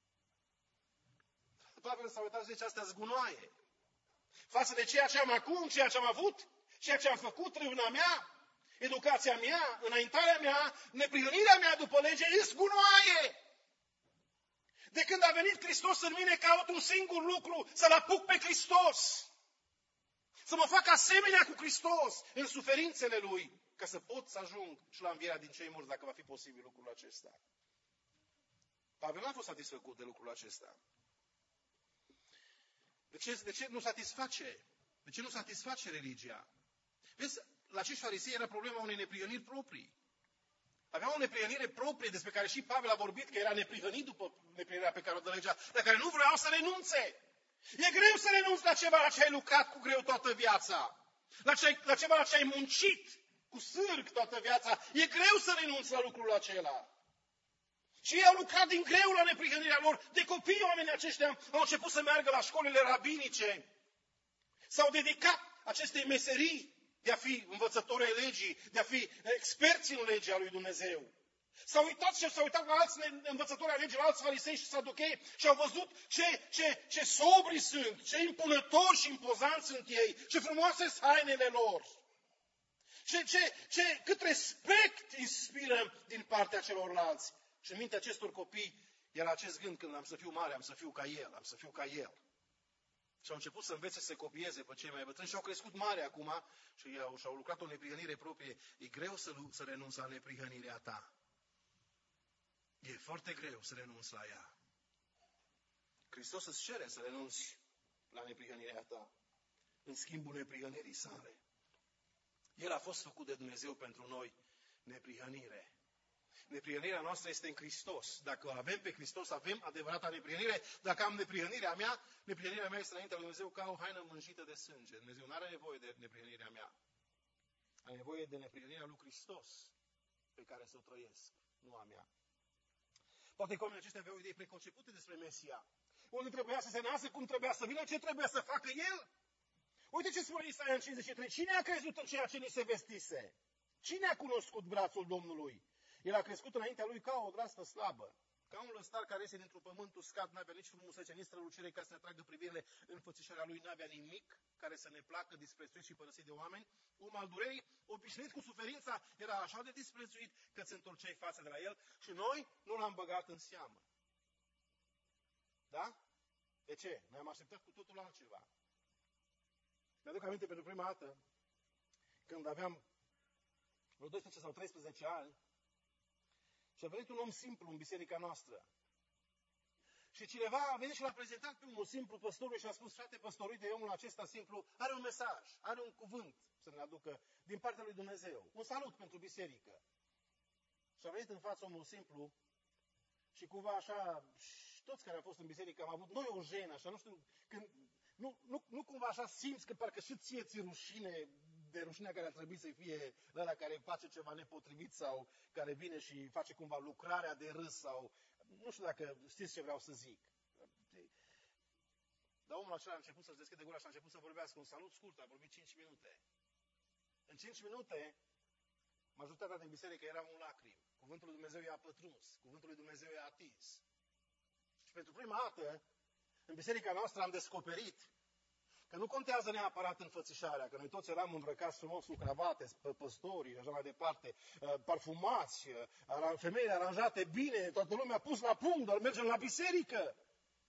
Pavel s-a uitat și zice, astea zgunoaie. Față de ceea ce am acum, ceea ce am avut, ceea ce am făcut, râvna mea, educația mea, înaintarea mea, neprihănirea mea după lege, îți gunoaie. De când a venit Hristos în mine, caut un singur lucru, să-L apuc pe Hristos. Să mă fac asemenea cu Hristos în suferințele Lui, ca să pot să ajung și la învierea din cei morți, dacă va fi posibil lucrul acesta. Pavel n-a fost satisfăcut de lucrul acesta. De ce, de ce nu satisface? De ce nu satisface religia? Vezi, la acești farisei era problema unei neprihăniri proprii. Avea o neprihănire proprie despre care și Pavel a vorbit, că era neprihănit după neprihănirea pe care o dă legea, dar care nu vreau să renunțe. E greu să renunți la ceva la ce ai lucrat cu greu toată viața. La, ce, la ceva la ce ai muncit cu sârg toată viața. E greu să renunți la lucrul acela. Și ei au lucrat din greu la neprihănirea lor. De copii, oamenii aceștia au început să meargă la școlile rabinice. S-au dedicat acestei meserii de a fi învățători ai legii, de a fi experți în legea lui Dumnezeu. S-au uitat și s-au uitat la alți învățători ai legii, la alți farisei și saduchei și au văzut ce, ce, ce sobri sunt, ce impunători și impozanți sunt ei, ce frumoase sunt hainele lor. Ce, ce, ce, cât respect inspiră din partea celorlalți. Și în mintea acestor copii era acest gând, când am să fiu mare, am să fiu ca el, am să fiu ca el. Și au început să învețe să se copieze pe cei mai bătrâni și au crescut mare acum și au, și au lucrat o neprihănire proprie. E greu să, să renunți la neprihănirea ta. E foarte greu să renunți la ea. Hristos îți cere să renunți la neprihănirea ta în schimbul neprihănirii sale. El a fost făcut de Dumnezeu pentru noi neprihănire. Neprihănirea noastră este în Hristos. Dacă o avem pe Hristos, avem adevărata neprihănire. Dacă am neprihănirea mea, neprihănirea mea este înaintea lui Dumnezeu ca o haină mânjită de sânge. Dumnezeu nu are nevoie de neprihănirea mea. Are nevoie de neprihănirea lui Hristos pe care să o trăiesc, nu a mea. Poate că oamenii aceștia aveau idei preconcepute despre Mesia. Unde trebuia să se nască, cum trebuia să vină, ce trebuia să facă El. Uite ce spune Isaia în cincizeci și trei. Cine a crezut în ceea ce ni se vestise? Cine a cunoscut brațul Domnului? El a crescut înaintea lui ca o odrastă slabă, ca un lăstar care iese dintr-un pământ uscat, n-avea nici frumusețe, nici strălucire ca să ne atragă privirile în fățișarea lui, n-avea nimic care să ne placă, disprețuit și părăsit de oameni. Om al durerii, obișnuit cu suferința, era așa de disprețuit că se întorceai față de la el și noi nu l-am băgat în seamă. Da? De ce? Noi am așteptat cu totul altceva. Mi-aduc aminte pentru prima dată, când aveam vreo doisprezece sau treisprezece ani, și a venit un om simplu în biserica noastră. Și cineva a venit și l-a prezentat pe unul simplu păstorului și a spus, frate păstorite, omul acesta simplu are un mesaj, are un cuvânt să ne aducă din partea lui Dumnezeu. Un salut pentru biserică. Și a venit în față omul simplu și cumva așa, și toți care au fost în biserică am avut noi o jenă, așa, nu știu, când Nu, nu, nu cumva așa simți că parcă și ție ți rușine de rușinea care ar trebui să fie ăla care face ceva nepotrivit sau care vine și face cumva lucrarea de râs sau... Nu știu dacă știți ce vreau să zic. Dar omul acela a început să-și deschide gura și a început să vorbească un salut scurt, a vorbit cinci minute. În cinci minute, majoritatea din biserică erau în lacrimi. Cuvântul lui Dumnezeu i-a pătruns, cuvântul lui Dumnezeu i-a atins. Și pentru prima dată, în biserica noastră am descoperit că nu contează neapărat înfățișarea, că noi toți eram îmbrăcați frumos cu cravate, păstorii și așa mai departe, parfumați, femeile aranjate bine, toată lumea pus la punct, doar mergem la biserică.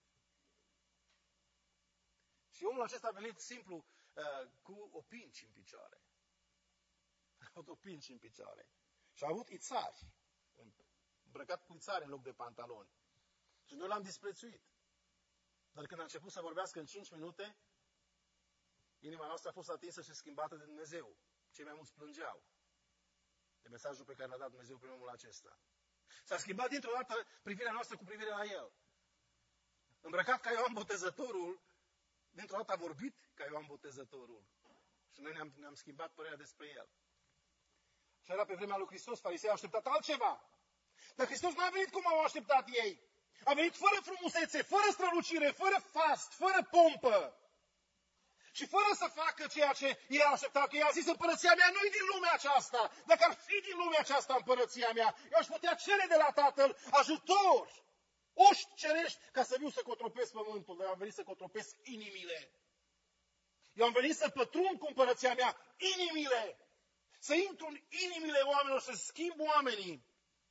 Și omul acesta a venit simplu cu o pinci în picioare. A avut o pinci în picioare. Și a avut ițari, îmbrăcat cu ițari în loc de pantaloni. Și noi l-am disprețuit. Dar când a început să vorbească în cinci minute, inima noastră a fost atinsă și schimbată de Dumnezeu. Cei mai mulți plângeau de mesajul pe care l-a dat Dumnezeu prin omul acesta. S-a schimbat dintr-o dată privirea noastră cu privire la El. Îmbrăcat ca Ioan Botezătorul, dintr-o dată a vorbit ca Ioan Botezătorul. Și noi ne-am, ne-am schimbat părerea despre El. Și era pe vremea lui Hristos, farisei au așteptat altceva. Dar Hristos n-a venit cum au așteptat ei. A venit fără frumusețe, fără strălucire, fără fast, fără pompă. Și fără să facă ceea ce ei au așteptat, că ei a zis, împărăția mea nu-i din lumea aceasta. Dacă ar fi din lumea aceasta împărăția mea, eu aș putea cere de la Tatăl ajutor, oști cerești, ca să viu să cotropesc pământul. Dar am venit să cotropesc inimile. Eu am venit să pătrund cu împărăția mea inimile. Să intru în inimile oamenilor, să schimb oamenii.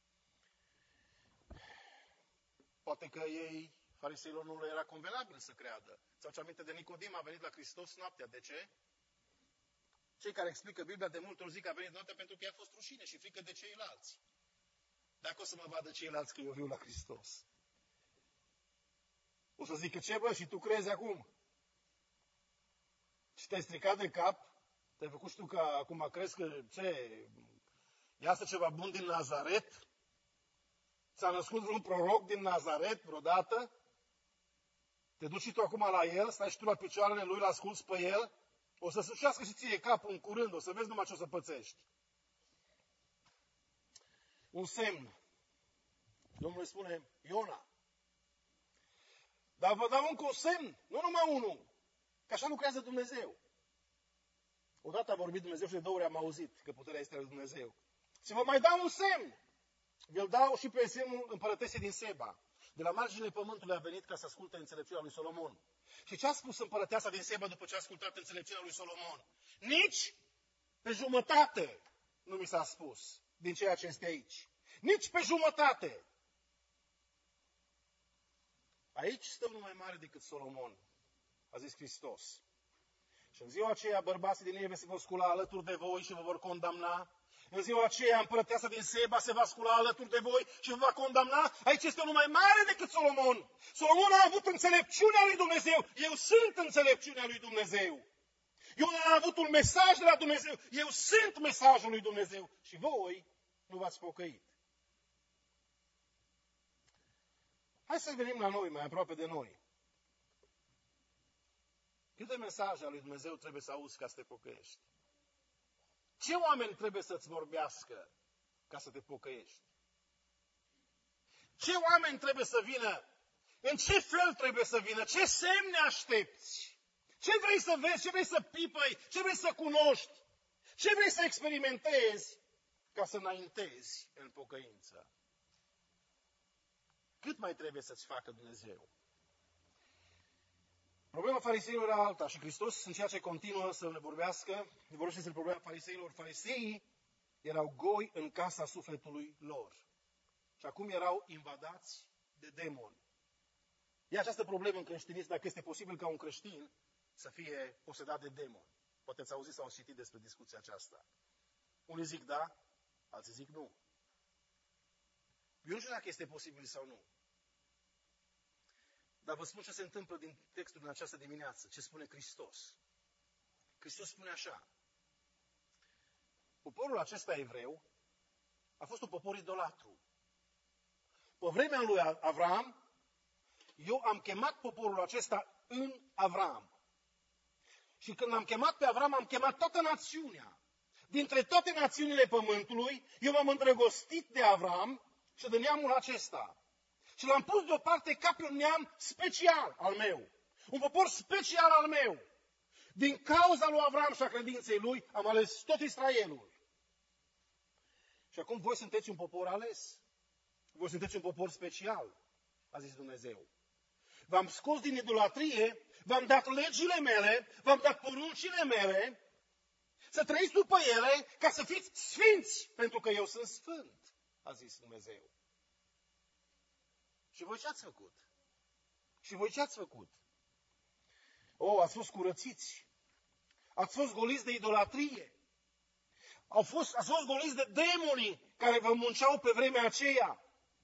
Poate că ei, fariseilor, nu le era convenabil să creadă. Ți-au aminte de Nicodim, a venit la Hristos noaptea. De ce? Cei care explică Biblia de multe ori zic că a venit noaptea pentru că i-a fost rușine și frică de ceilalți. Dacă o să mă vadă ceilalți că eu viu la Hristos, o să zică, ce bă, și tu crezi acum? Și te-ai stricat de cap? Te-ai făcut și tu că acum crezi că, ce, iasă ceva bun din Nazaret? Ți-a născut vreun proroc din Nazaret vreodată? Te duci și tu acum la el, stai și tu la picioarele lui, l-asculți pe el? O să sucească și ție capul în curând, o să vezi numai ce o să pățești. Un semn. Domnul îi spune, Iona. Dar vă dau încă un semn, nu numai unul. Că așa lucrează Dumnezeu. Odată a vorbit Dumnezeu și de două ori am auzit că puterea este a lui Dumnezeu. Și vă mai dau un semn. Vi-l dau și pe semnul împărătesei din Seba. De la marginile pământului a venit ca să asculte înțelepciunea lui Solomon. Și ce a spus împărăteasa din Seba după ce a ascultat înțelepciunea lui Solomon? Nici pe jumătate nu mi s-a spus din ceea ce este aici. Nici pe jumătate. Aici stă unul mai mare decât Solomon, a zis Hristos. Și în ziua aceea bărbații din Nive se vor scula alături de voi și vă vor condamna. În ziua aceea împărăteasa din Seba se va scula alături de voi și vă va condamna. Aici este unul mai mare decât Solomon. Solomon a avut înțelepciunea lui Dumnezeu. Eu sunt înțelepciunea lui Dumnezeu. Eu am avut un mesaj de la Dumnezeu. Eu sunt mesajul lui Dumnezeu. Și voi nu v-ați pocăit. Hai să venim la noi, mai aproape de noi. Câte mesaje ale lui Dumnezeu trebuie să auzi ca să te pocăiești? Ce oameni trebuie să-ți vorbească ca să te pocăiești? Ce oameni trebuie să vină? În ce fel trebuie să vină? Ce semne aștepți? Ce vrei să vezi? Ce vrei să pipăi? Ce vrei să cunoști? Ce vrei să experimentezi ca să înaintezi în pocăință? Cât mai trebuie să-ți facă Dumnezeu? Problema fariseilor era alta și Hristos, în ceea ce continuă să le vorbească, ne vorbește despre problema fariseilor. Fariseii erau goi în casa sufletului lor și acum erau invadați de demoni. E această problemă în creștinism, dacă este posibil ca un creștin să fie posedat de demoni. Poate ați auzit sau ați citit despre discuția aceasta. Unii zic da, alții zic nu. Eu nu știu dacă este posibil sau nu. Dar vă spun ce se întâmplă din textul din această dimineață, ce spune Hristos. Hristos spune așa. Poporul acesta evreu a fost un popor idolatru. Pe vremea lui Avram, eu am chemat poporul acesta în Avram. Și când l-am chemat pe Avram, am chemat toată națiunea. Dintre toate națiunile pământului, eu m-am îndrăgostit de Avram și de neamul acesta. Și l-am pus deoparte ca pe un neam special al meu. Un popor special al meu. Din cauza lui Avram și a credinței lui, am ales tot Israelul. Și acum voi sunteți un popor ales. Voi sunteți un popor special, a zis Dumnezeu. V-am scos din idolatrie, v-am dat legile mele, v-am dat poruncile mele, să trăiți după ele, ca să fiți sfinți, pentru că eu sunt sfânt, a zis Dumnezeu. Și voi ce ați făcut? Și voi ce ați făcut? O, ați fost curățiți. Ați fost goliți de idolatrie. Au fost, ați fost goliți de demonii care vă munceau pe vremea aceea.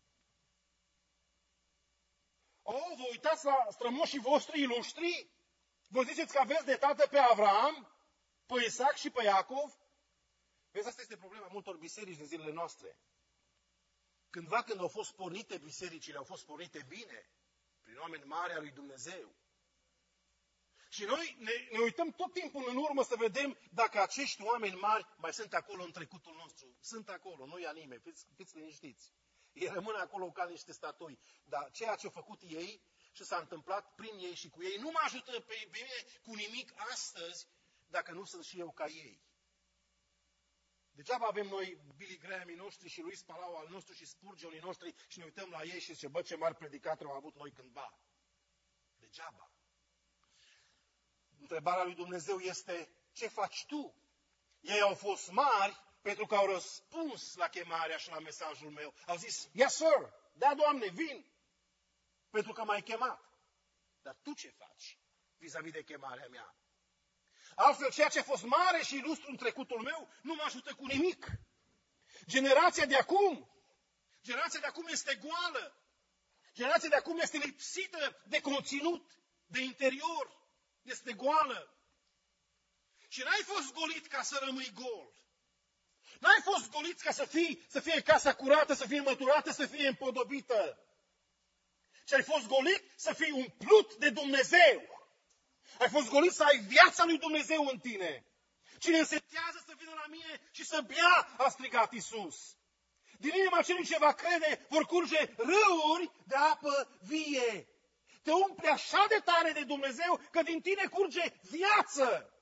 O, vă uitați la strămoșii voștri ilustri? Vă ziceți că aveți de tată pe Avram, pe Isaac și pe Iacov? Vezi, asta este problema multor biserici din zilele noastre. Cândva când au fost pornite bisericile, au fost pornite bine, prin oameni mari al lui Dumnezeu. Și noi ne, ne uităm tot timpul în urmă să vedem dacă acești oameni mari mai sunt acolo în trecutul nostru. Sunt acolo, nu ia nimeni, fiți, fiți liniștiți. Ei rămân acolo ca niște statui. Dar ceea ce au făcut ei și s-a întâmplat prin ei și cu ei nu mă ajută pe mine cu nimic astăzi dacă nu sunt și eu ca ei. Degeaba avem noi Billy Graham-ii noștri și Luis Palau al nostru și Spurgeon-ii noștri și ne uităm la ei și zice, bă, ce mari predicatori am avut noi cândva. Degeaba. Întrebarea lui Dumnezeu este, ce faci tu? Ei au fost mari pentru că au răspuns la chemarea și la mesajul meu. Au zis, yes, sir, da, Doamne, vin. Pentru că m-ai chemat. Dar tu ce faci vis-a-vis de chemarea mea? Altfel, ceea ce a fost mare și ilustru în trecutul meu nu mă ajută cu nimic. Generația de acum, generația de acum este goală. Generația de acum este lipsită de conținut, de interior. Este goală. Și n-ai fost golit ca să rămâi gol. N-ai fost golit ca să, fii, să fie casa curată, să fie măturată, să fie împodobită. Și ai fost golit să fii umplut de Dumnezeu. Ai fost golit să ai viața lui Dumnezeu în tine. Cine însetează să vină la mine și să bea, a strigat Iisus. Din inima celui ce va crede vor curge râuri de apă vie. Te umple așa de tare de Dumnezeu că din tine curge viață.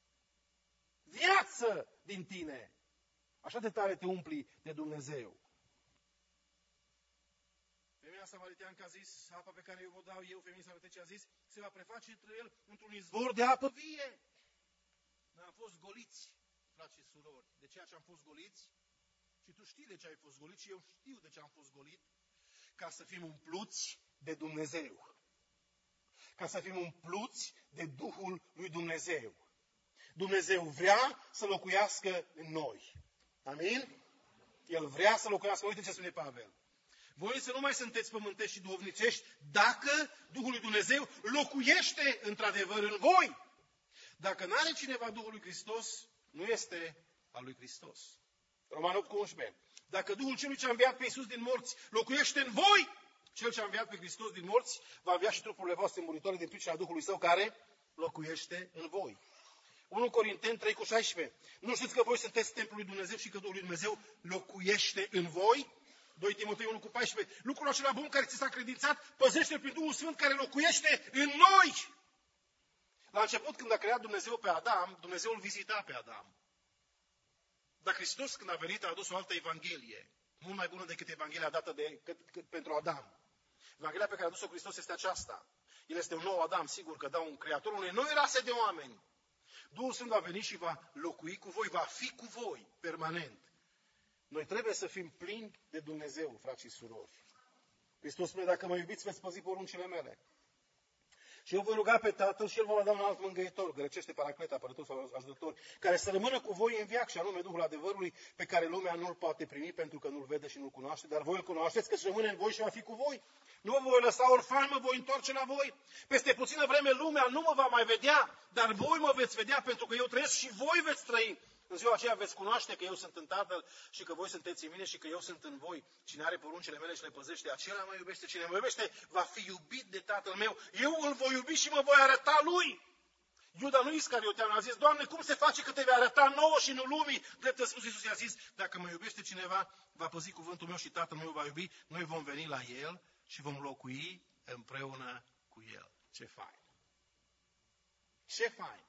Viață din tine. Așa de tare te umpli de Dumnezeu. Femeia samariteancă a zis, apa pe care eu vă dau eu, femeia samariteancă a zis, se va preface între el într-un izvor de apă vie. Noi am fost goliți, frați și surori, de ceea ce am fost goliți. Și tu știi de ce ai fost golit și eu știu de ce am fost golit. Ca să fim umpluți de Dumnezeu. Ca să fim umpluți de Duhul lui Dumnezeu. Dumnezeu vrea să locuiască în noi. Amin? El vrea să locuiască. Uite ce spune Pavel. Voi să nu mai sunteți pământești și duhovnicești dacă Duhul lui Dumnezeu locuiește într-adevăr în voi. Dacă nu are cineva Duhul lui Hristos, nu este al lui Hristos. Roman opt cu unsprezece. Dacă Duhul celui ce a înviat pe Iisus din morți locuiește în voi, cel ce a înviat pe Hristos din morți va avea și trupurile voastre muritoare din pricina Duhului Său care locuiește în voi. unu Corinteni trei cu șaisprezece. Nu știți că voi sunteți templul lui Dumnezeu și că Duhul lui Dumnezeu locuiește în voi? doi Timotei unu cu paisprezece. Lucrul acela bun care ți s-a credințat, păzește-l prin Duhul Sfânt care locuiește în noi. La început, când a creat Dumnezeu pe Adam, Dumnezeu îl vizita pe Adam. Dar Hristos, când a venit, a adus o altă evanghelie, mult mai bună decât evanghelia dată de, cât, cât, pentru Adam. Evanghelia pe care a adus-o Hristos este aceasta. El este un nou Adam, sigur că da un creator unei noi rase de oameni. Duhul Sfânt va veni și va locui cu voi, va fi cu voi, permanent. Noi trebuie să fim plini de Dumnezeu, frați și surori. Hristos spune, dacă mă iubiți, veți păzi poruncile mele. Și eu voi ruga pe Tatăl și El va da un alt mângâietor, grecește Paracleta, apărător sau ajutor, care să rămână cu voi în veac, și anume Duhul adevărului, pe care lumea nu-L poate primi pentru că nu-L vede și nu-L cunoaște, dar voi îl cunoașteți, că și rămâne în voi și va fi cu voi. Nu vă voi lăsa orfan, mă voi întoarce la voi. Peste puțină vreme lumea nu mă va mai vedea, dar voi mă veți vedea pentru că eu trăiesc și voi veți trăi. În ziua aceea veți cunoaște că eu sunt în Tatăl și că voi sunteți în mine și că eu sunt în voi. Cine are poruncile mele și le păzește, acela mă iubește. Cine mă iubește va fi iubit de Tatăl meu. Eu îl voi iubi și mă voi arăta lui. Iuda nu Iscariotean a zis, Doamne, cum se face că te vei arăta nouă și nu lumii? Drept răspuns Iisus i-a zis, dacă mă iubește cineva, va păzi cuvântul meu și Tatăl meu va iubi, noi vom veni la El și vom locui împreună cu El. Ce fain! Ce fain!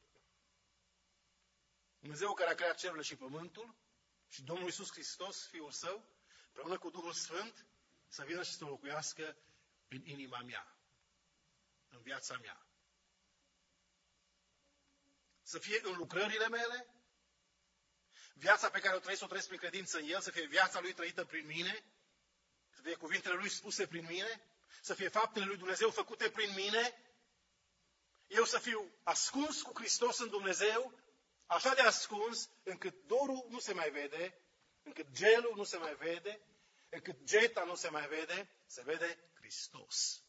Dumnezeu care a creat cerurile și pământul și Domnul Iisus Hristos, Fiul Său, împreună cu Duhul Sfânt, să vină și să locuiască în inima mea, în viața mea. Să fie în lucrările mele, viața pe care o trăiesc, o trăiesc prin credință în El, să fie viața Lui trăită prin mine, să fie cuvintele Lui spuse prin mine, să fie faptele Lui Dumnezeu făcute prin mine, eu să fiu ascuns cu Hristos în Dumnezeu, așa de ascuns încât dorul nu se mai vede, încât gelul nu se mai vede, încât geta nu se mai vede, se vede Hristos.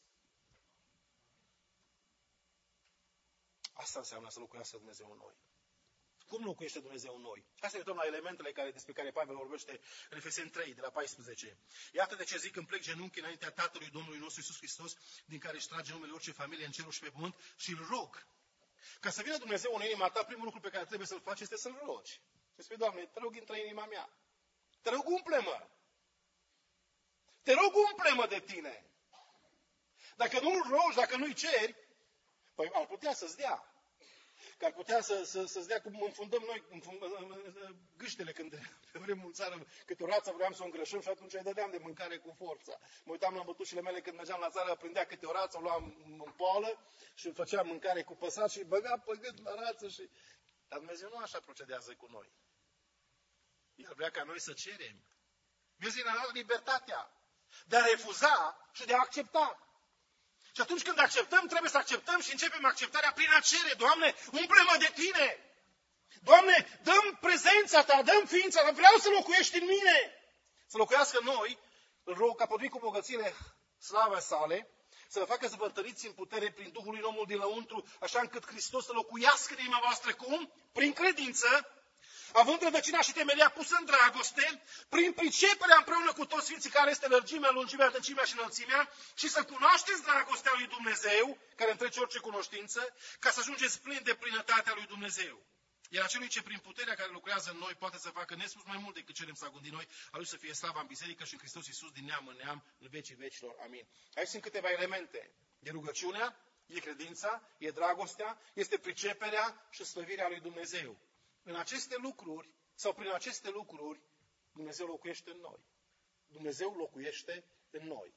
Asta înseamnă să locuiască Dumnezeu în noi. Cum locuiește Dumnezeu în noi? Hai să ne uităm la elementele care, despre care Pavel vorbește în Efeseni trei, de la paisprezece. Iată de ce zic, îmi plec genunchi înaintea Tatălui Domnului nostru Iisus Hristos, din care își trage numele orice familie în cerul și pe pământ, și îl rog. Ca să vină Dumnezeu în inima ta, primul lucru pe care trebuie să-l faci este să-l rogi. Să spui, Doamne, te rog, intră în inima mea. Te rog, umple-mă. Te rog, umple-mă de tine. Dacă nu-l rogi, dacă nu-i ceri, păi ar putea să-ți dea. Că ar putea să, să, să-ți dea cum înfundăm noi înfundăm, gâștele când pe vremea în țară, câte o rață vreau să o îngrășăm și atunci îi dădeam de mâncare cu forța. Mă uitam la bătușile mele când mergeam la țară, prindea câte o rață, o luam în poală și îmi făceam mâncare cu păsat și îi băga pe gât la rață. Și... Dar Dumnezeu nu așa procedează cu noi. El vrea ca noi să cerem. Dumnezeu ne-a dat libertatea de a refuza și de a accepta. Și atunci când acceptăm, trebuie să acceptăm și începem acceptarea prin a cere. Doamne, umple-mă de Tine! Doamne, dă-mi prezența Ta, dă-mi ființa Ta, vreau să locuiești în mine! Să locuiască în noi, îl rog ca potrivit cu bogățiile slavei sale, să vă facă să vă întăriți în putere prin Duhul lui omul din lăuntru, așa încât Hristos să locuiască în inima voastră. Cum? Prin credință, având rădăcina și temelia pusă în dragoste, prin priceperea împreună cu toți sfinții care este lărgimea, lungimea, adâncimea și înălțimea, și să cunoașteți dragostea lui Dumnezeu, care întrece orice cunoștință, ca să ajungeți plini de plinătatea lui Dumnezeu. Iar acelui ce prin puterea care lucrează în noi poate să facă nespus mai mult decât cerem să gândi noi, a lui să fie slava în biserică și în Hristos Iisus din neam în neam, în vecii vecilor. Amin. Aici sunt câteva elemente. E rugăciunea, e credința, e dragostea, este priceperea și slăvirea lui Dumnezeu. În aceste lucruri, sau prin aceste lucruri, Dumnezeu locuiește în noi. Dumnezeu locuiește în noi.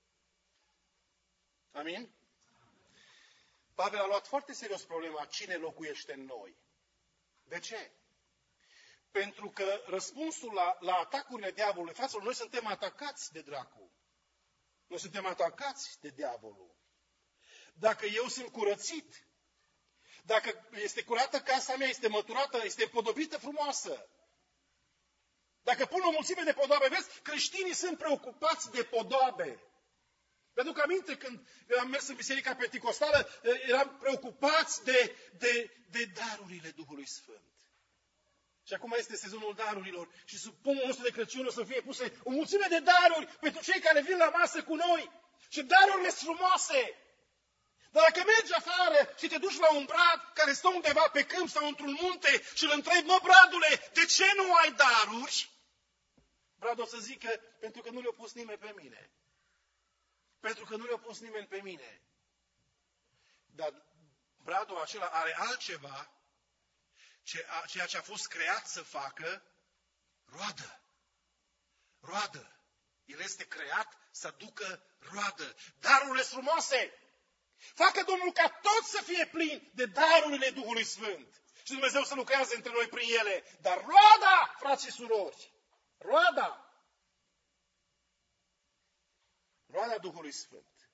Amin? Pavel a luat foarte serios problema cine locuiește în noi. De ce? Pentru că răspunsul la, la atacurile diavolului, fraților, noi suntem atacați de dracu. Noi suntem atacați de diavolul. Dacă eu sunt curățit, dacă este curată casa mea, este măturată, este împodobită frumoasă. Dacă pun o mulțime de podoabe, vezi, creștinii sunt preocupați de podoabe. Mi-aduc aminte când am mers în Biserica Penticostală, eram preocupați de, de, de darurile Duhului Sfânt. Și acum este sezonul darurilor și sub pomul nostru de Crăciun o să fie puse o mulțime de daruri pentru cei care vin la masă cu noi. Și darurile sunt frumoase. Dar dacă mergi afară și te duci la un brad care stă undeva pe câmp sau într-un munte și îl întrebi, mă, bradule, de ce nu ai daruri? Bradul o să zică, pentru că nu le-a pus nimeni pe mine. Pentru că nu le-a pus nimeni pe mine. Dar bradul acela are altceva, ceea ce a fost creat să facă, roadă. Roadă. El este creat să ducă roadă. Darurile frumoase. Facă Domnul ca toți să fie plini de darurile Duhului Sfânt. Și Dumnezeu să lucrează între noi prin ele. Dar roada, frați și surori, roada. Roada Duhului Sfânt.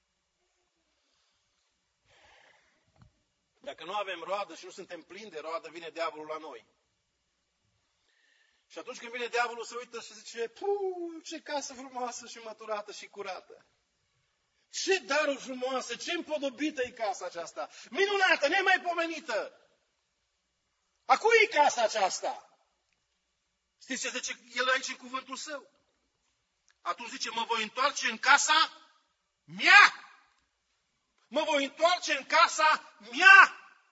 Dacă nu avem roadă și nu suntem plini de roadă, vine diavolul la noi. Și atunci când vine diavolul, se uită și zice, puh, ce casă frumoasă și măturată și curată. Ce daruri frumoase, ce împodobită e casa aceasta. Minunată, nemaipomenită. A cui e casa aceasta? Știți ce zice el aici în cuvântul său? Atunci zice, mă voi întoarce în casa mea. Mă voi întoarce în casa mea.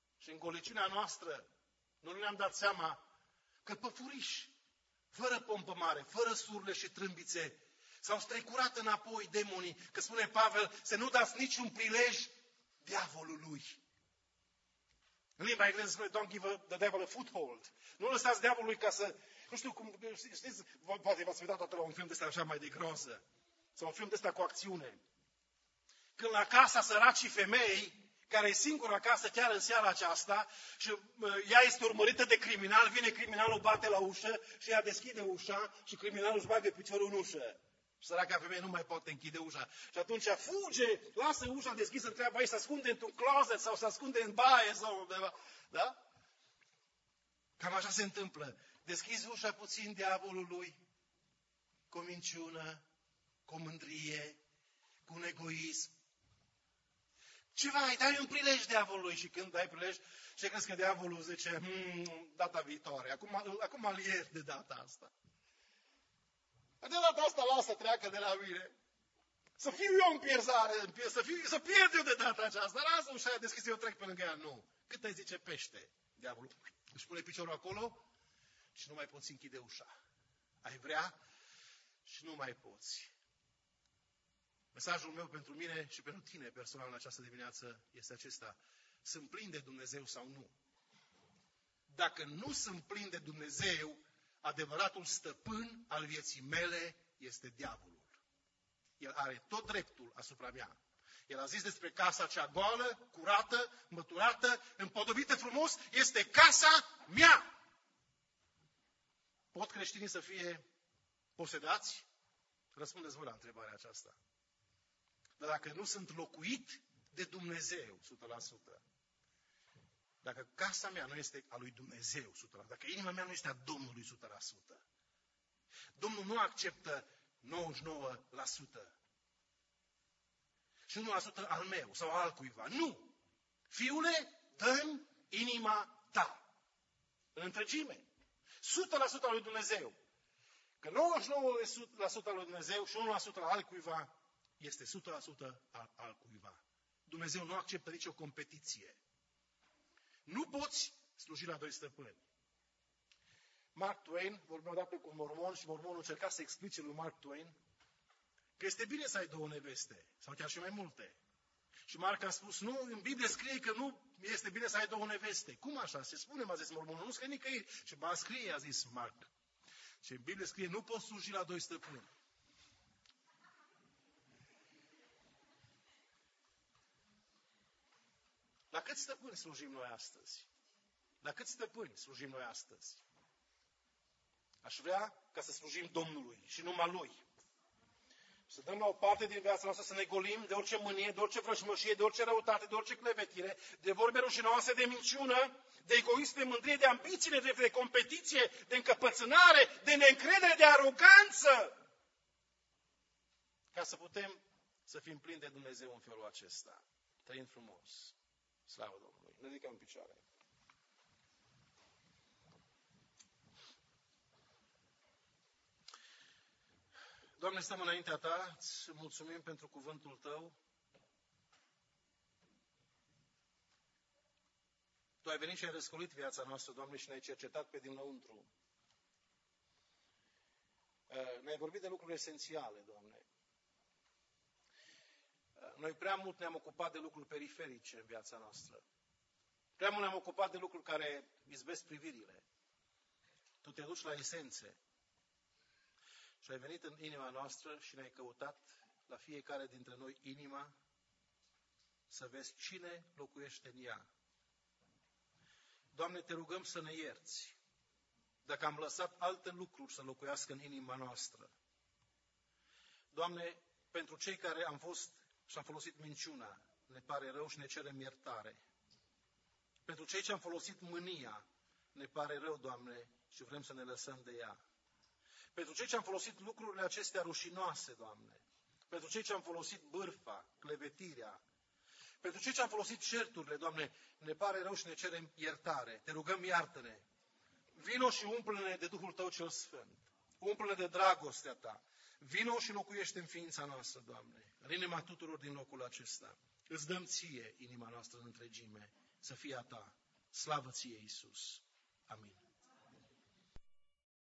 și în goliciunea noastră nu ne-am dat seama că pe furiș, fără pompă mare, fără surle și trâmbițe, s-au strecurat înapoi demonii, că spune Pavel, să nu dați niciun prilej diavolului. În limba engleză spune, don't give the devil a foothold. Nu lăsați diavolului ca să, nu știu cum, știți, poate v-ați uitat toată la un film de ăsta așa mai de groză, sau un film de ăsta cu acțiune. Când la casa săracii femei, care e singura acasă chiar în seara aceasta, și ea este urmărită de criminal, vine criminalul, bate la ușă și ea deschide ușa și criminalul își bagă piciorul în ușă. Săraca femeie nu mai poate închide ușa. Și atunci fuge, lasă ușa deschisă, întreabă aici, se ascunde într-un closet sau se ascunde în baie sau undeva. Da? Cam așa se întâmplă. Deschizi ușa puțin diavolului, cu o minciună, cu o mândrie, cu un egoism. Ceva, îi dai un prilej diavolului și când dai prilej, și crezi că diavolul zice, hmm, data viitoare, acum, acum îl iert de data asta. De data asta lasă treacă de la mine. Să fiu eu în pierzare, să, fiu, să pierd eu de data aceasta. Lasă ușa aia deschisă, eu trec pe lângă ea. Nu. Cât îi zice pește, diavolul. Își pune piciorul acolo și nu mai poți închide ușa. Ai vrea și nu mai poți. Mesajul meu pentru mine și pentru tine personal în această dimineață este acesta. Sunt plin de Dumnezeu sau nu? Dacă nu sunt plin de Dumnezeu, adevăratul stăpân al vieții mele este diavolul. El are tot dreptul asupra mea. El a zis despre casa cea goală, curată, măturată, împodobită frumos, este casa mea. Pot creștinii să fie posedați? Răspundeți voi la întrebarea aceasta. Dar dacă nu sunt locuit de Dumnezeu o sută la sută, dacă casa mea nu este a lui Dumnezeu o sută la sută, dacă inima mea nu este a Domnului o sută la sută, Domnul nu acceptă nouăzeci și nouă la sută și unu la sută al meu sau al cuiva. Nu! Fiule, dă-mi inima ta. În întregime. o sută la sută al lui Dumnezeu. Că nouăzeci și nouă la sută al lui Dumnezeu și unu la sută al cuiva este o sută la sută al, al cuiva. Dumnezeu nu acceptă nicio competiție. Nu poți sluji la doi stăpâni. Mark Twain vorbea odată cu un mormon și mormonul încerca să explice lui Mark Twain că este bine să ai două neveste, sau chiar și mai multe. Și Mark a spus, nu, în Biblie scrie că nu este bine să ai două neveste. Cum așa? Se spune, m-a zis mormonul, nu scrie nicăieri. Și ba scrie, a zis Mark. Și în Biblie scrie, nu poți sluji la doi stăpâni. La câți stăpâni slujim noi astăzi? La câți stăpâni slujim noi astăzi? Aș vrea ca să slujim Domnului și numai Lui. Să dăm la o parte din viața noastră, să ne golim de orice mânie, de orice vrăjmășie, de orice răutate, de orice clevetire, de vorbe rușinoase, de minciună, de egoism, de mândrie, de ambiție, de, de competiție, de încăpățânare, de neîncredere, de aroganță. Ca să putem să fim plini de Dumnezeu în felul acesta. Trăind frumos. Slavă Domnului. Ne ridicăm în picioare. Doamne, stăm înaintea Ta, îți mulțumim pentru cuvântul Tău. Tu ai venit și ai răscolit viața noastră, Doamne, și ne-ai cercetat pe dinăuntru. Ne-ai vorbit de lucruri esențiale, Doamne. Noi prea mult ne-am ocupat de lucruri periferice în viața noastră. Prea mult ne-am ocupat de lucruri care izbesc privirile. Tu te duci la esențe. Și ai venit în inima noastră și ne-ai căutat la fiecare dintre noi inima să vezi cine locuiește în ea. Doamne, te rugăm să ne ierți dacă am lăsat alte lucruri să locuiască în inima noastră. Doamne, pentru cei care am fost și am folosit minciuna, ne pare rău și ne cerem iertare. Pentru cei ce am folosit mânia, ne pare rău, Doamne, și vrem să ne lăsăm de ea. Pentru cei ce am folosit lucrurile acestea rușinoase, Doamne, pentru cei ce am folosit bârfa, clevetirea, pentru cei ce am folosit certurile, Doamne, ne pare rău și ne cerem iertare. Te rugăm, iartă-ne. Vino și umple-ne de Duhul Tău cel Sfânt. Umple-ne de dragostea Ta. Vino și locuiește în ființa noastră, Doamne, în inima tuturor din locul acesta. Îți dăm Ție inima noastră în întregime, să fie a Ta. Slavă ție, Iisus! Amin.